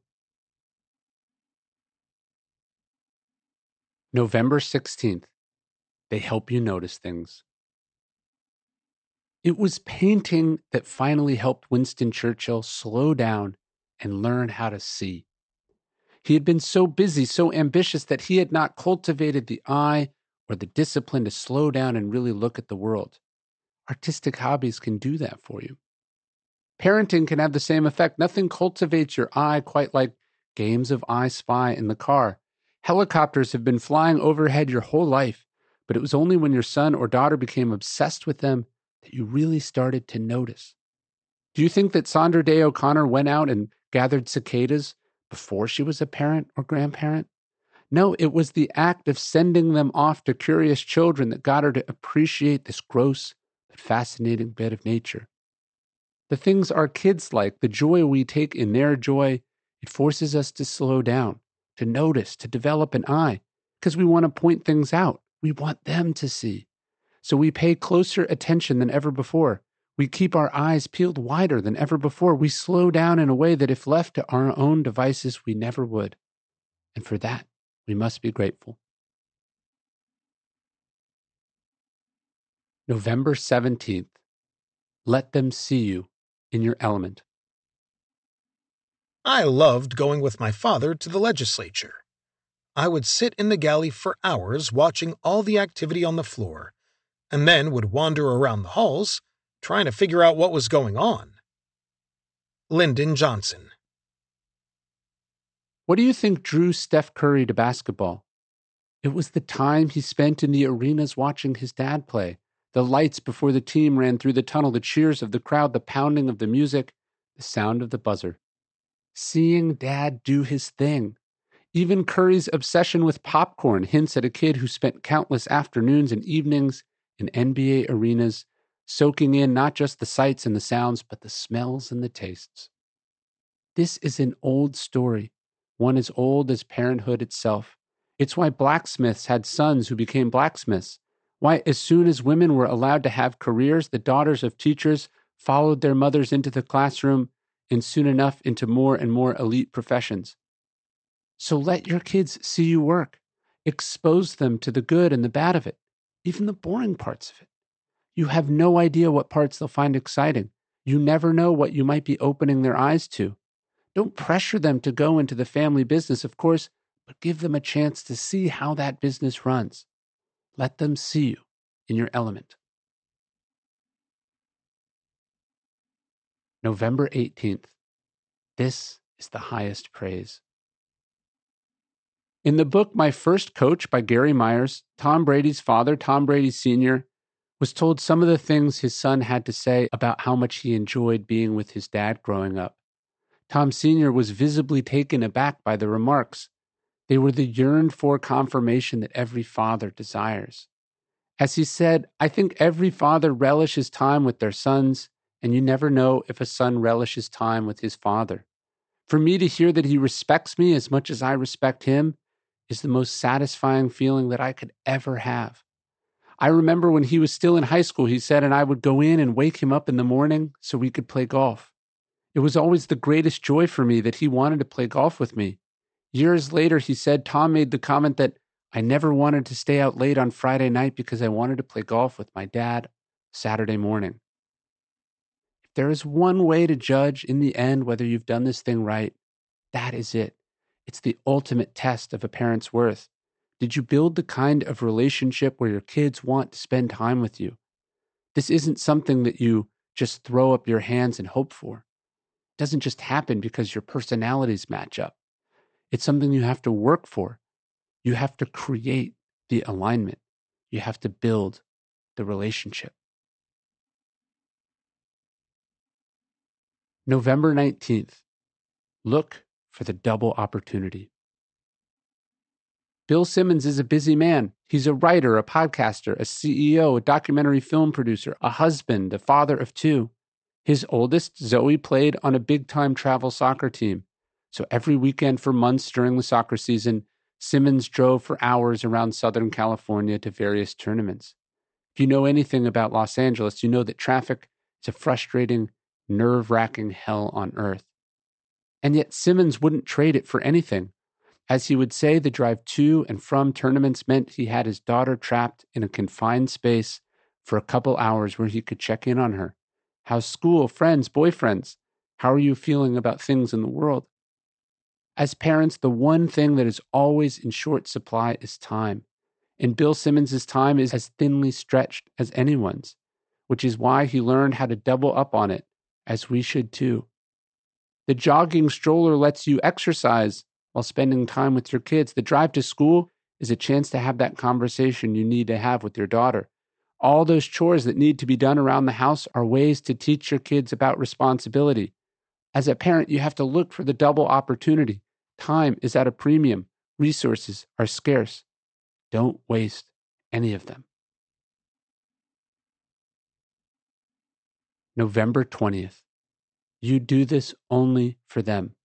November sixteenth. They help you notice things. It was painting that finally helped Winston Churchill slow down and learn how to see. He had been so busy, so ambitious, that he had not cultivated the eye or the discipline to slow down and really look at the world. Artistic hobbies can do that for you. Parenting can have the same effect. Nothing cultivates your eye quite like games of I Spy in the car. Helicopters have been flying overhead your whole life, but it was only when your son or daughter became obsessed with them that you really started to notice. Do you think that Sandra Day O'Connor went out and gathered cicadas before she was a parent or grandparent? No, it was the act of sending them off to curious children that got her to appreciate this gross but fascinating bit of nature. The things our kids like, the joy we take in their joy, it forces us to slow down, to notice, to develop an eye, because we want to point things out. We want them to see. So we pay closer attention than ever before. We keep our eyes peeled wider than ever before. We slow down in a way that if left to our own devices, we never would. And for that, we must be grateful. November seventeenth. Let them see you in your element. I loved going with my father to the legislature. I would sit in the galley for hours watching all the activity on the floor, and then would wander around the halls, trying to figure out what was going on. Lyndon Johnson. What do you think drew Steph Curry to basketball? It was the time he spent in the arenas watching his dad play, the lights before the team ran through the tunnel, the cheers of the crowd, the pounding of the music, the sound of the buzzer. Seeing dad do his thing. Even Curry's obsession with popcorn hints at a kid who spent countless afternoons and evenings in N B A arenas, soaking in not just the sights and the sounds, but the smells and the tastes. This is an old story, one as old as parenthood itself. It's why blacksmiths had sons who became blacksmiths. Why, as soon as women were allowed to have careers, the daughters of teachers followed their mothers into the classroom and soon enough into more and more elite professions. So let your kids see you work. Expose them to the good and the bad of it, even the boring parts of it. You have no idea what parts they'll find exciting. You never know what you might be opening their eyes to. Don't pressure them to go into the family business, of course, but give them a chance to see how that business runs. Let them see you in your element. November eighteenth. This is the highest praise. In the book My First Coach by Gary Myers, Tom Brady's father, Tom Brady Senior, was told some of the things his son had to say about how much he enjoyed being with his dad growing up. Tom Senior was visibly taken aback by the remarks. They were the yearned-for confirmation that every father desires. As he said, I think every father relishes time with their sons, and you never know if a son relishes time with his father. For me to hear that he respects me as much as I respect him is the most satisfying feeling that I could ever have. I remember when he was still in high school, he said, and I would go in and wake him up in the morning so we could play golf. It was always the greatest joy for me that he wanted to play golf with me. Years later, he said, Tom made the comment that I never wanted to stay out late on Friday night because I wanted to play golf with my dad Saturday morning. If If there is one way to judge in the end whether you've done this thing right, that is it. It's the ultimate test of a parent's worth. Did you build the kind of relationship where your kids want to spend time with you? This isn't something that you just throw up your hands and hope for. It doesn't just happen because your personalities match up. It's something you have to work for. You have to create the alignment. You have to build the relationship. November nineteenth. Look for the double opportunity. Bill Simmons is a busy man. He's a writer, a podcaster, a C E O, a documentary film producer, a husband, a father of two. His oldest, Zoe, played on a big-time travel soccer team. So every weekend for months during the soccer season, Simmons drove for hours around Southern California to various tournaments. If you know anything about Los Angeles, you know that traffic is a frustrating, nerve-wracking hell on earth. And yet Simmons wouldn't trade it for anything. As he would say, the drive to and from tournaments meant he had his daughter trapped in a confined space for a couple hours where he could check in on her. How's school, friends, boyfriends? How are you feeling about things in the world? As parents, the one thing that is always in short supply is time. And Bill Simmons' time is as thinly stretched as anyone's, which is why he learned how to double up on it, as we should too. The jogging stroller lets you exercise while spending time with your kids. The drive to school is a chance to have that conversation you need to have with your daughter. All those chores that need to be done around the house are ways to teach your kids about responsibility. As a parent, you have to look for the double opportunity. Time is at a premium. Resources are scarce. Don't waste any of them. November twentieth. You do this only for them.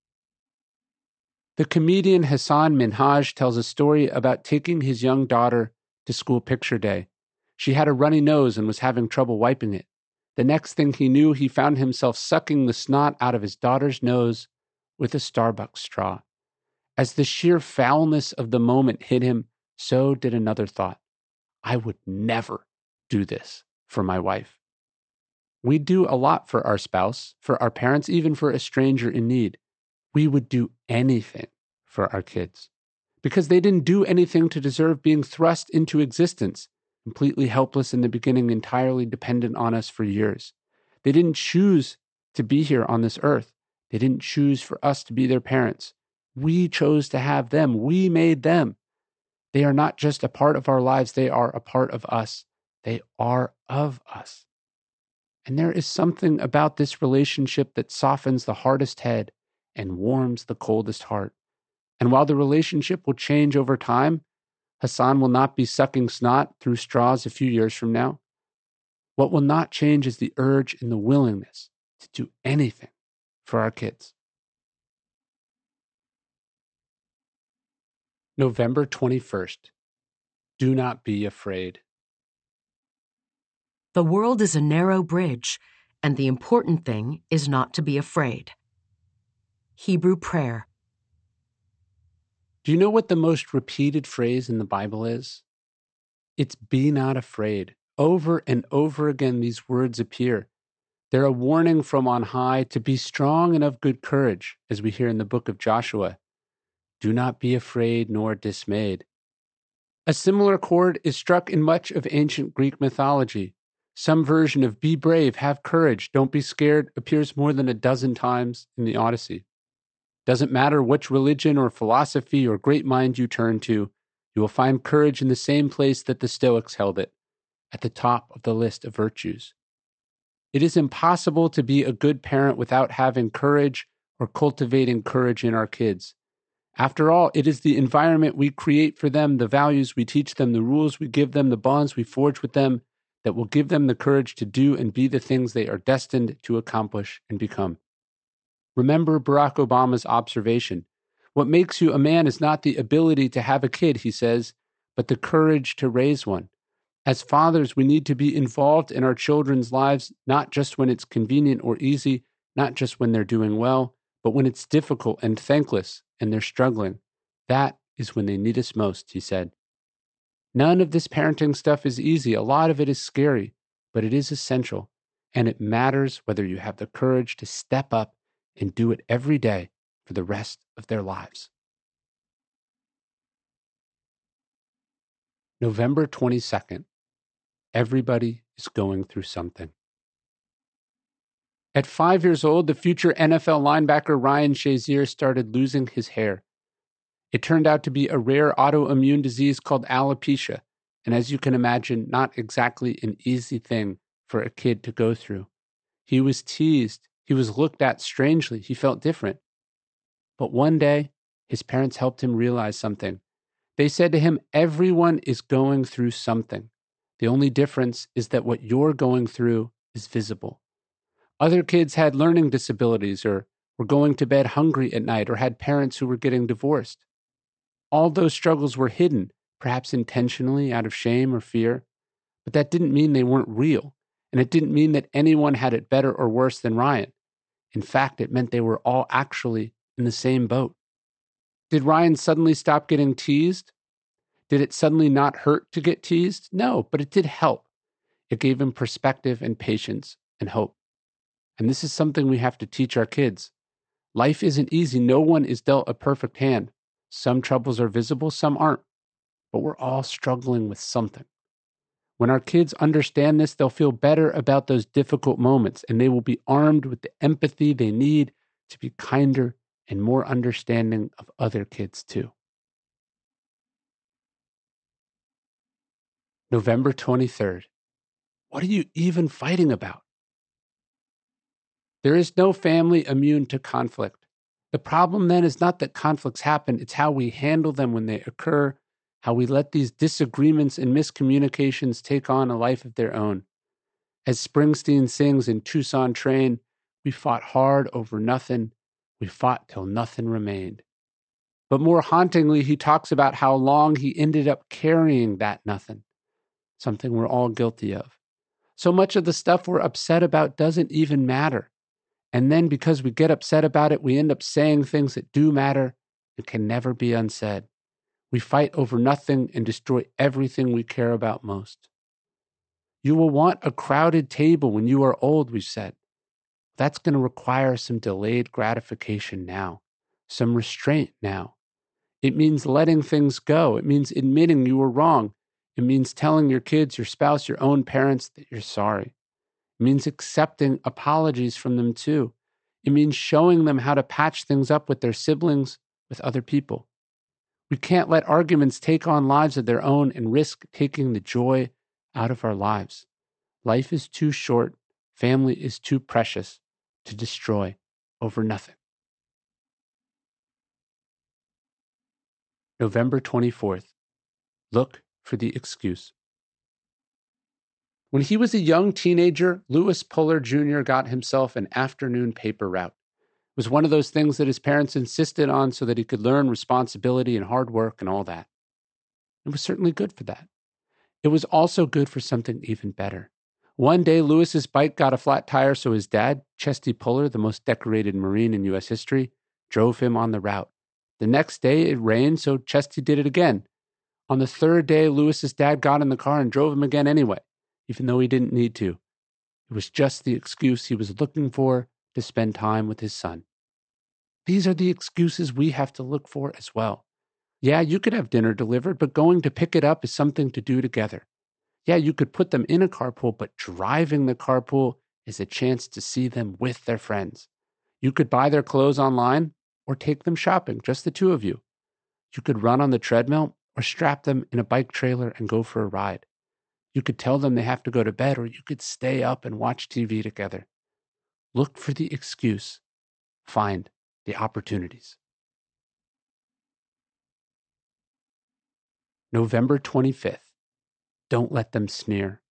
The comedian Hasan Minhaj tells a story about taking his young daughter to school picture day. She had a runny nose and was having trouble wiping it. The next thing he knew, he found himself sucking the snot out of his daughter's nose with a Starbucks straw. As the sheer foulness of the moment hit him, so did another thought. I would never do this for my wife. We do a lot for our spouse, for our parents, even for a stranger in need. We would do anything for our kids because they didn't do anything to deserve being thrust into existence, completely helpless in the beginning, entirely dependent on us for years. They didn't choose to be here on this earth. They didn't choose for us to be their parents. We chose to have them. We made them. They are not just a part of our lives. They are a part of us. They are of us. And there is something about this relationship that softens the hardest head and warms the coldest heart. And while the relationship will change over time, Hasan will not be sucking snot through straws a few years from now. What will not change is the urge and the willingness to do anything for our kids. November twenty-first. Do not be afraid. The world is a narrow bridge, and the important thing is not to be afraid. Hebrew prayer. Do you know what the most repeated phrase in the Bible is? It's be not afraid. Over and over again, these words appear. They're a warning from on high to be strong and of good courage, as we hear in the book of Joshua. Do not be afraid nor dismayed. A similar chord is struck in much of ancient Greek mythology. Some version of be brave, have courage, don't be scared appears more than a dozen times in the Odyssey. Doesn't matter which religion or philosophy or great mind you turn to, you will find courage in the same place that the Stoics held it, at the top of the list of virtues. It is impossible to be a good parent without having courage or cultivating courage in our kids. After all, it is the environment we create for them, the values we teach them, the rules we give them, the bonds we forge with them, that will give them the courage to do and be the things they are destined to accomplish and become. Remember Barack Obama's observation. What makes you a man is not the ability to have a kid, he says, but the courage to raise one. As fathers, we need to be involved in our children's lives, not just when it's convenient or easy, not just when they're doing well, but when it's difficult and thankless and they're struggling. That is when they need us most, he said. None of this parenting stuff is easy. A lot of it is scary, but it is essential. and it matters whether you have the courage to step up and do it every day for the rest of their lives. November twenty-second. Everybody is going through something. At five years old, the future N F L linebacker Ryan Shazier started losing his hair. It turned out to be a rare autoimmune disease called alopecia, and as you can imagine, not exactly an easy thing for a kid to go through. He was teased. He was looked at strangely. He felt different. But one day, his parents helped him realize something. They said to him, everyone is going through something. The only difference is that what you're going through is visible. Other kids had learning disabilities or were going to bed hungry at night or had parents who were getting divorced. All those struggles were hidden, perhaps intentionally out of shame or fear, but that didn't mean they weren't real, and it didn't mean that anyone had it better or worse than Ryan. In fact, it meant they were all actually in the same boat. Did Ryan suddenly stop getting teased? Did it suddenly not hurt to get teased? No, but it did help. It gave him perspective and patience and hope. And this is something we have to teach our kids. Life isn't easy. No one is dealt a perfect hand. Some troubles are visible, some aren't. But we're all struggling with something. When our kids understand this, they'll feel better about those difficult moments, and they will be armed with the empathy they need to be kinder and more understanding of other kids too. November twenty-third. What are you even fighting about? There is no family immune to conflict. The problem then is not that conflicts happen, it's how we handle them when they occur, how we let these disagreements and miscommunications take on a life of their own. As Springsteen sings in Tucson Train, we fought hard over nothing, we fought till nothing remained. But more hauntingly, he talks about how long he ended up carrying that nothing, something we're all guilty of. So much of the stuff we're upset about doesn't even matter. And then because we get upset about it, we end up saying things that do matter and can never be unsaid. We fight over nothing and destroy everything we care about most. You will want a crowded table when you are old, we've said. That's going to require some delayed gratification now, some restraint now. It means letting things go. It means admitting you were wrong. It means telling your kids, your spouse, your own parents that you're sorry. It means accepting apologies from them too. It means showing them how to patch things up with their siblings, with other people. We can't let arguments take on lives of their own and risk taking the joy out of our lives. Life is too short, family is too precious to destroy over nothing. November twenty-fourth. Look for the excuse. When he was a young teenager, Louis Puller Junior got himself an afternoon paper route. It was one of those things that his parents insisted on so that he could learn responsibility and hard work and all that. It was certainly good for that. It was also good for something even better. One day, Louis's bike got a flat tire, so his dad, Chesty Puller, the most decorated Marine in U S history, drove him on the route. The next day, it rained, so Chesty did it again. On the third day, Louis's dad got in the car and drove him again anyway, even though he didn't need to. It was just the excuse he was looking for to spend time with his son. These are the excuses we have to look for as well. Yeah, you could have dinner delivered, but going to pick it up is something to do together. Yeah, you could put them in a carpool, but driving the carpool is a chance to see them with their friends. You could buy their clothes online or take them shopping, just the two of you. You could run on the treadmill or strap them in a bike trailer and go for a ride. You could tell them they have to go to bed, or you could stay up and watch T V together. Look for the excuse. Find the opportunities. November twenty-fifth. Don't let them sneer.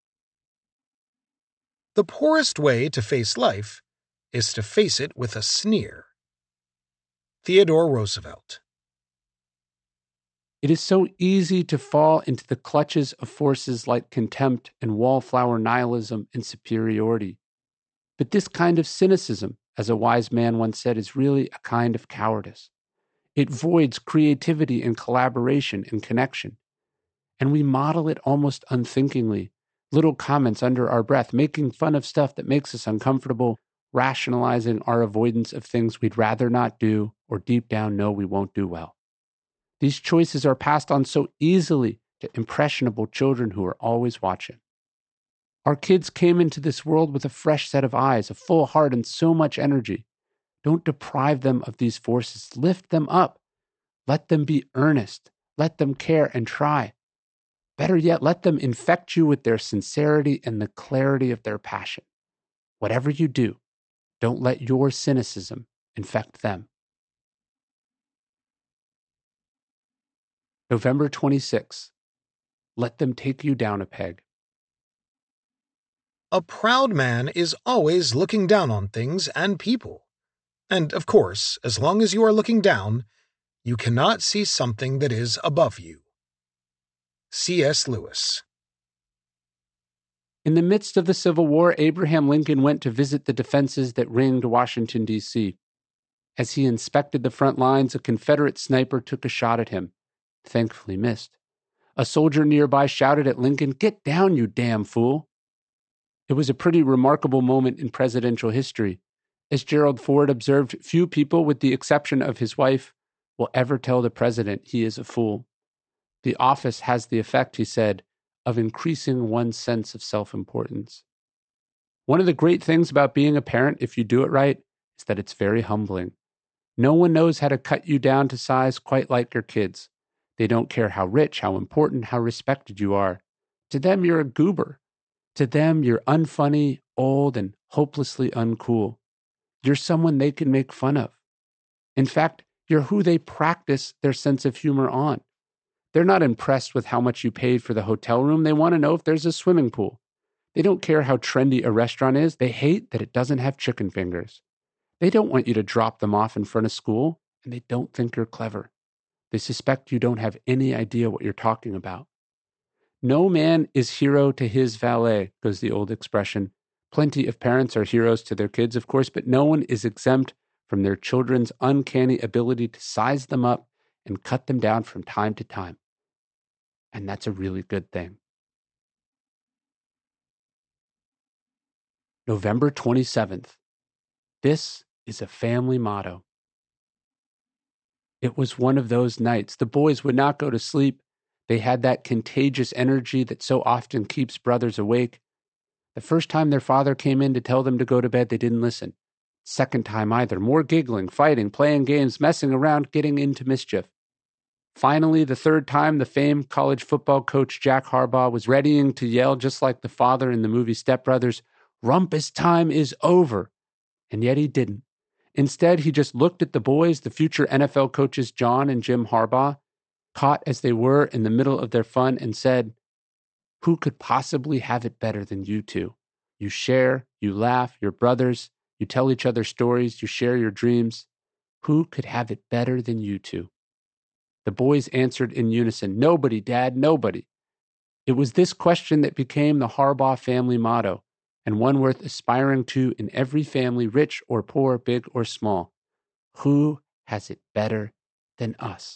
The poorest way to face life is to face it with a sneer. Theodore Roosevelt. It is so easy to fall into the clutches of forces like contempt and wallflower nihilism and superiority. But this kind of cynicism, as a wise man once said, is really a kind of cowardice. It voids creativity and collaboration and connection. And we model it almost unthinkingly little comments under our breath, making fun of stuff that makes us uncomfortable, rationalizing our avoidance of things we'd rather not do or deep down know we won't do well. These choices are passed on so easily to impressionable children who are always watching. Our kids came into this world with a fresh set of eyes, a full heart, and so much energy. Don't deprive them of these forces. Lift them up. Let them be earnest. Let them care and try. Better yet, let them infect you with their sincerity and the clarity of their passion. Whatever you do, don't let your cynicism infect them. November twenty-sixth. Let them take you down a peg. A proud man is always looking down on things and people. And, of course, as long as you are looking down, you cannot see something that is above you. C S Lewis. In the midst of the Civil War, Abraham Lincoln went to visit the defenses that ringed Washington, D C As he inspected the front lines, a Confederate sniper took a shot at him, thankfully missed. A soldier nearby shouted at Lincoln, "Get down, you damn fool!" It was a pretty remarkable moment in presidential history. As Gerald Ford observed, few people, with the exception of his wife, will ever tell the president he is a fool. The office has the effect, he said, of increasing one's sense of self-importance. One of the great things about being a parent, if you do it right, is that it's very humbling. No one knows how to cut you down to size quite like your kids. They don't care how rich, how important, how respected you are. To them, you're a goober. To them, you're unfunny, old, and hopelessly uncool. You're someone they can make fun of. In fact, you're who they practice their sense of humor on. They're not impressed with how much you paid for the hotel room. They want to know if there's a swimming pool. They don't care how trendy a restaurant is. They hate that it doesn't have chicken fingers. They don't want you to drop them off in front of school, and they don't think you're clever. They suspect you don't have any idea what you're talking about. No man is hero to his valet, goes the old expression. Plenty of parents are heroes to their kids, of course, but no one is exempt from their children's uncanny ability to size them up and cut them down from time to time. And that's a really good thing. November twenty-seventh. This is a family motto. It was one of those nights. The boys would not go to sleep. They had that contagious energy that so often keeps brothers awake. The first time their father came in to tell them to go to bed, they didn't listen. Second time either. More giggling, fighting, playing games, messing around, getting into mischief. Finally, the third time, the famed college football coach Jack Harbaugh was readying to yell, just like the father in the movie Step Brothers, "Rumpus time is over." And yet he didn't. Instead, he just looked at the boys, the future N F L coaches John and Jim Harbaugh, caught as they were in the middle of their fun, and said, "Who could possibly have it better than you two? You share, you laugh, you're brothers, you tell each other stories, you share your dreams. Who could have it better than you two?" The boys answered in unison, "Nobody, Dad, nobody." It was this question that became the Harbaugh family motto, and one worth aspiring to in every family, rich or poor, big or small. Who has it better than us?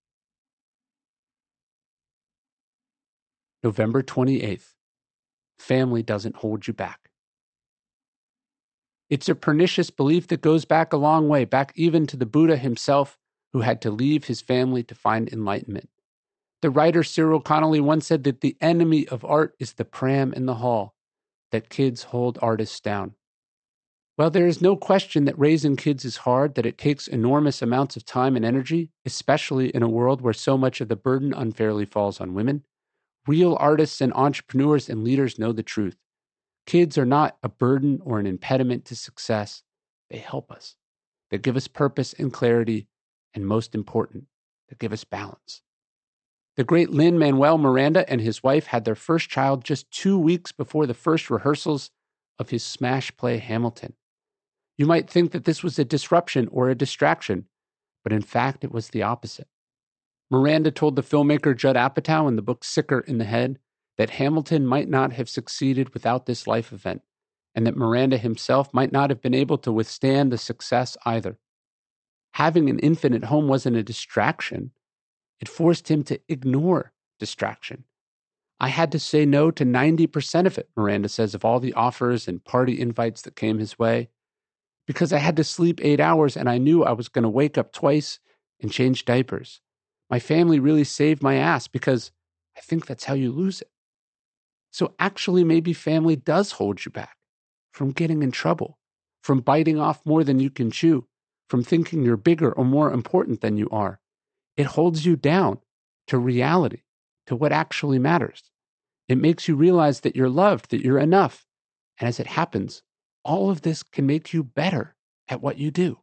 November twenty-eighth. Family doesn't hold you back. It's a pernicious belief that goes back a long way, back even to the Buddha himself, who had to leave his family to find enlightenment. The writer Cyril Connolly once said that the enemy of art is the pram in the hall, that kids hold artists down. Well, there is no question that raising kids is hard, that it takes enormous amounts of time and energy, especially in a world where so much of the burden unfairly falls on women. Real artists and entrepreneurs and leaders know the truth. Kids are not a burden or an impediment to success. They help us. They give us purpose and clarity, and most important, they give us balance. The great Lin-Manuel Miranda and his wife had their first child just two weeks before the first rehearsals of his smash play Hamilton. You might think that this was a disruption or a distraction, but in fact it was the opposite. Miranda told the filmmaker Judd Apatow in the book Sicker in the Head that Hamilton might not have succeeded without this life event, and that Miranda himself might not have been able to withstand the success either. Having an infant at home wasn't a distraction. It forced him to ignore distraction. I had to say no to ninety percent of it, Miranda says, of all the offers and party invites that came his way, because I had to sleep eight hours and I knew I was going to wake up twice and change diapers. My family really saved my ass because I think that's how you lose it. So actually, maybe family does hold you back from getting in trouble, from biting off more than you can chew, from thinking you're bigger or more important than you are. It holds you down to reality, to what actually matters. It makes you realize that you're loved, that you're enough. And as it happens, all of this can make you better at what you do.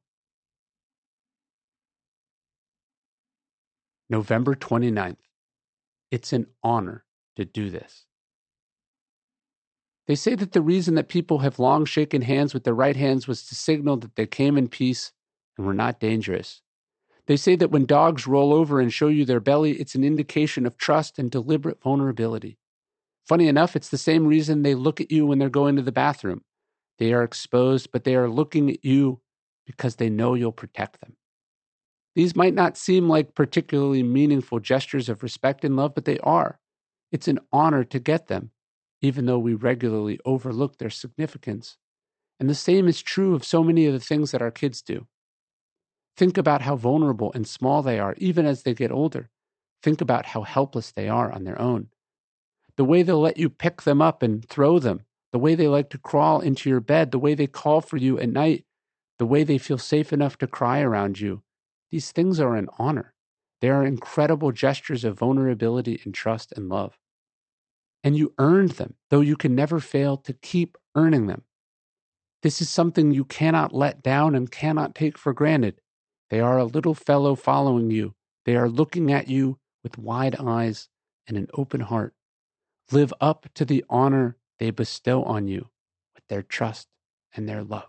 November twenty-ninth. It's an honor to do this. They say that the reason that people have long shaken hands with their right hands was to signal that they came in peace and were not dangerous. They say that when dogs roll over and show you their belly, it's an indication of trust and deliberate vulnerability. Funny enough, it's the same reason they look at you when they're going to the bathroom. They are exposed, but they are looking at you because they know you'll protect them. These might not seem like particularly meaningful gestures of respect and love, but they are. It's an honor to get them, even though we regularly overlook their significance. And the same is true of so many of the things that our kids do. Think about how vulnerable and small they are, even as they get older. Think about how helpless they are on their own. The way they'll let you pick them up and throw them, the way they like to crawl into your bed, the way they call for you at night, the way they feel safe enough to cry around you. These things are an honor. They are incredible gestures of vulnerability and trust and love. And you earned them, though you can never fail to keep earning them. This is something you cannot let down and cannot take for granted. They are a little fellow following you. They are looking at you with wide eyes and an open heart. Live up to the honor they bestow on you with their trust and their love.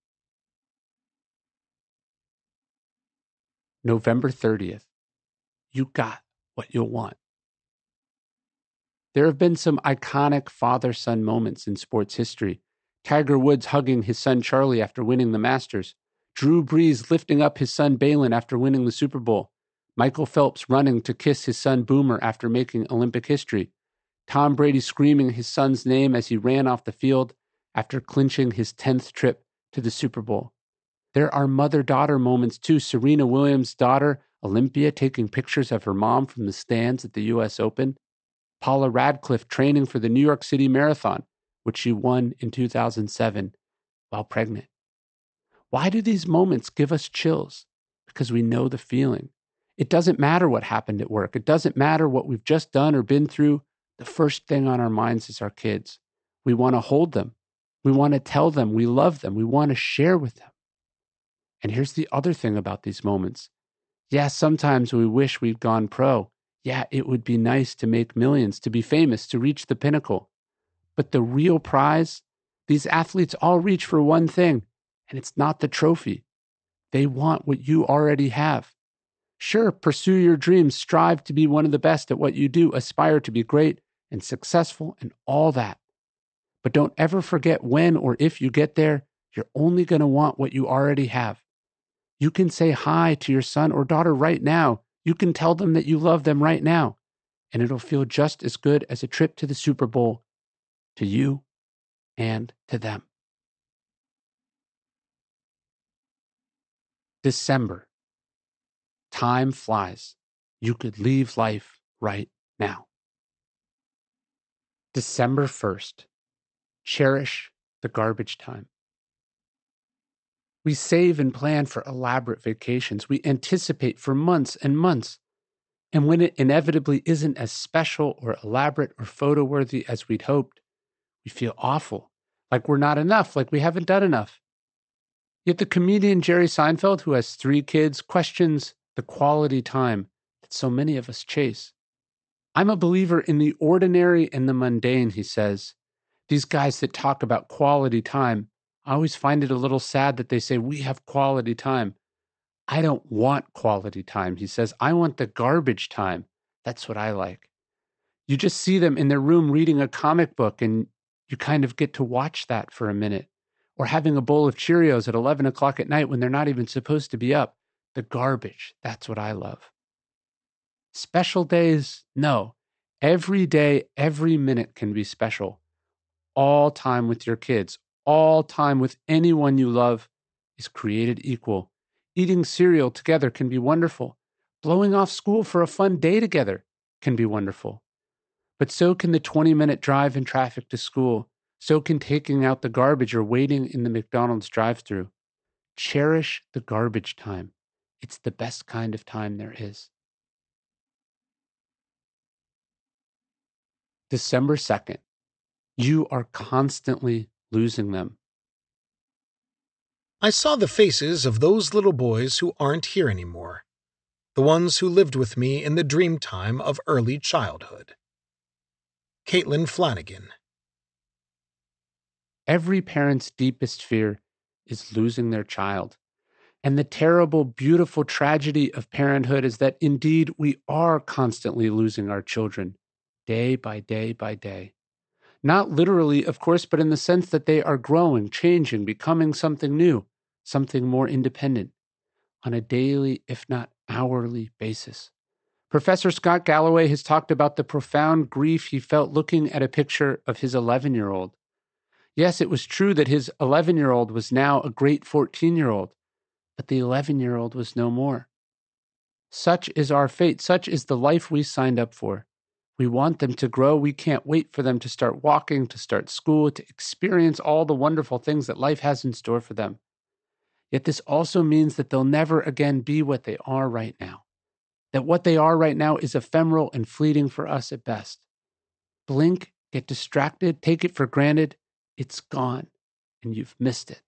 November thirtieth. You got what you'll want. There have been some iconic father-son moments in sports history. Tiger Woods hugging his son Charlie after winning the Masters. Drew Brees lifting up his son Balin after winning the Super Bowl. Michael Phelps running to kiss his son Boomer after making Olympic history. Tom Brady screaming his son's name as he ran off the field after clinching his tenth trip to the Super Bowl. There are mother-daughter moments too. Serena Williams' daughter, Olympia, taking pictures of her mom from the stands at the U S Open. Paula Radcliffe training for the New York City Marathon, which she won in two thousand seven while pregnant. Why do these moments give us chills? Because we know the feeling. It doesn't matter what happened at work. It doesn't matter what we've just done or been through. The first thing on our minds is our kids. We want to hold them. We want to tell them we love them. We want to share with them. And here's the other thing about these moments. Yeah, sometimes we wish we'd gone pro. Yeah, it would be nice to make millions, to be famous, to reach the pinnacle. But the real prize, these athletes all reach for one thing, and it's not the trophy. They want what you already have. Sure, pursue your dreams, strive to be one of the best at what you do, aspire to be great and successful and all that. But don't ever forget when or if you get there, you're only going to want what you already have. You can say hi to your son or daughter right now. You can tell them that you love them right now, and it'll feel just as good as a trip to the Super Bowl to you and to them. December. Time flies. You could leave life right now. December first. Cherish the garbage time. We save and plan for elaborate vacations. We anticipate for months and months. And when it inevitably isn't as special or elaborate or photo-worthy as we'd hoped, we feel awful, like we're not enough, like we haven't done enough. Yet the comedian Jerry Seinfeld, who has three kids, questions the quality time that so many of us chase. I'm a believer in the ordinary and the mundane, he says. These guys that talk about quality time, I always find it a little sad that they say, we have quality time. I don't want quality time, he says. I want the garbage time. That's what I like. You just see them in their room reading a comic book and you kind of get to watch that for a minute. Or having a bowl of Cheerios at eleven o'clock at night when they're not even supposed to be up. The garbage, that's what I love. Special days, no. Every day, every minute can be special. All time with your kids, all time with anyone you love is created equal. Eating cereal together can be wonderful. Blowing off school for a fun day together can be wonderful. But so can the twenty-minute drive in traffic to school. So can taking out the garbage or waiting in the McDonald's drive-thru. Cherish the garbage time. It's the best kind of time there is. December second. You are constantly losing them. I saw the faces of those little boys who aren't here anymore, the ones who lived with me in the dream time of early childhood. Caitlin Flanagan. Every parent's deepest fear is losing their child. And the terrible, beautiful tragedy of parenthood is that indeed we are constantly losing our children, day by day by day. Not literally, of course, but in the sense that they are growing, changing, becoming something new, something more independent, on a daily, if not hourly, basis. Professor Scott Galloway has talked about the profound grief he felt looking at a picture of his eleven-year-old. Yes, it was true that his eleven-year-old was now a great fourteen-year-old, but the eleven-year-old was no more. Such is our fate. Such is the life we signed up for. We want them to grow. We can't wait for them to start walking, to start school, to experience all the wonderful things that life has in store for them. Yet this also means that they'll never again be what they are right now. That what they are right now is ephemeral and fleeting for us at best. Blink, get distracted, take it for granted. It's gone, and you've missed it.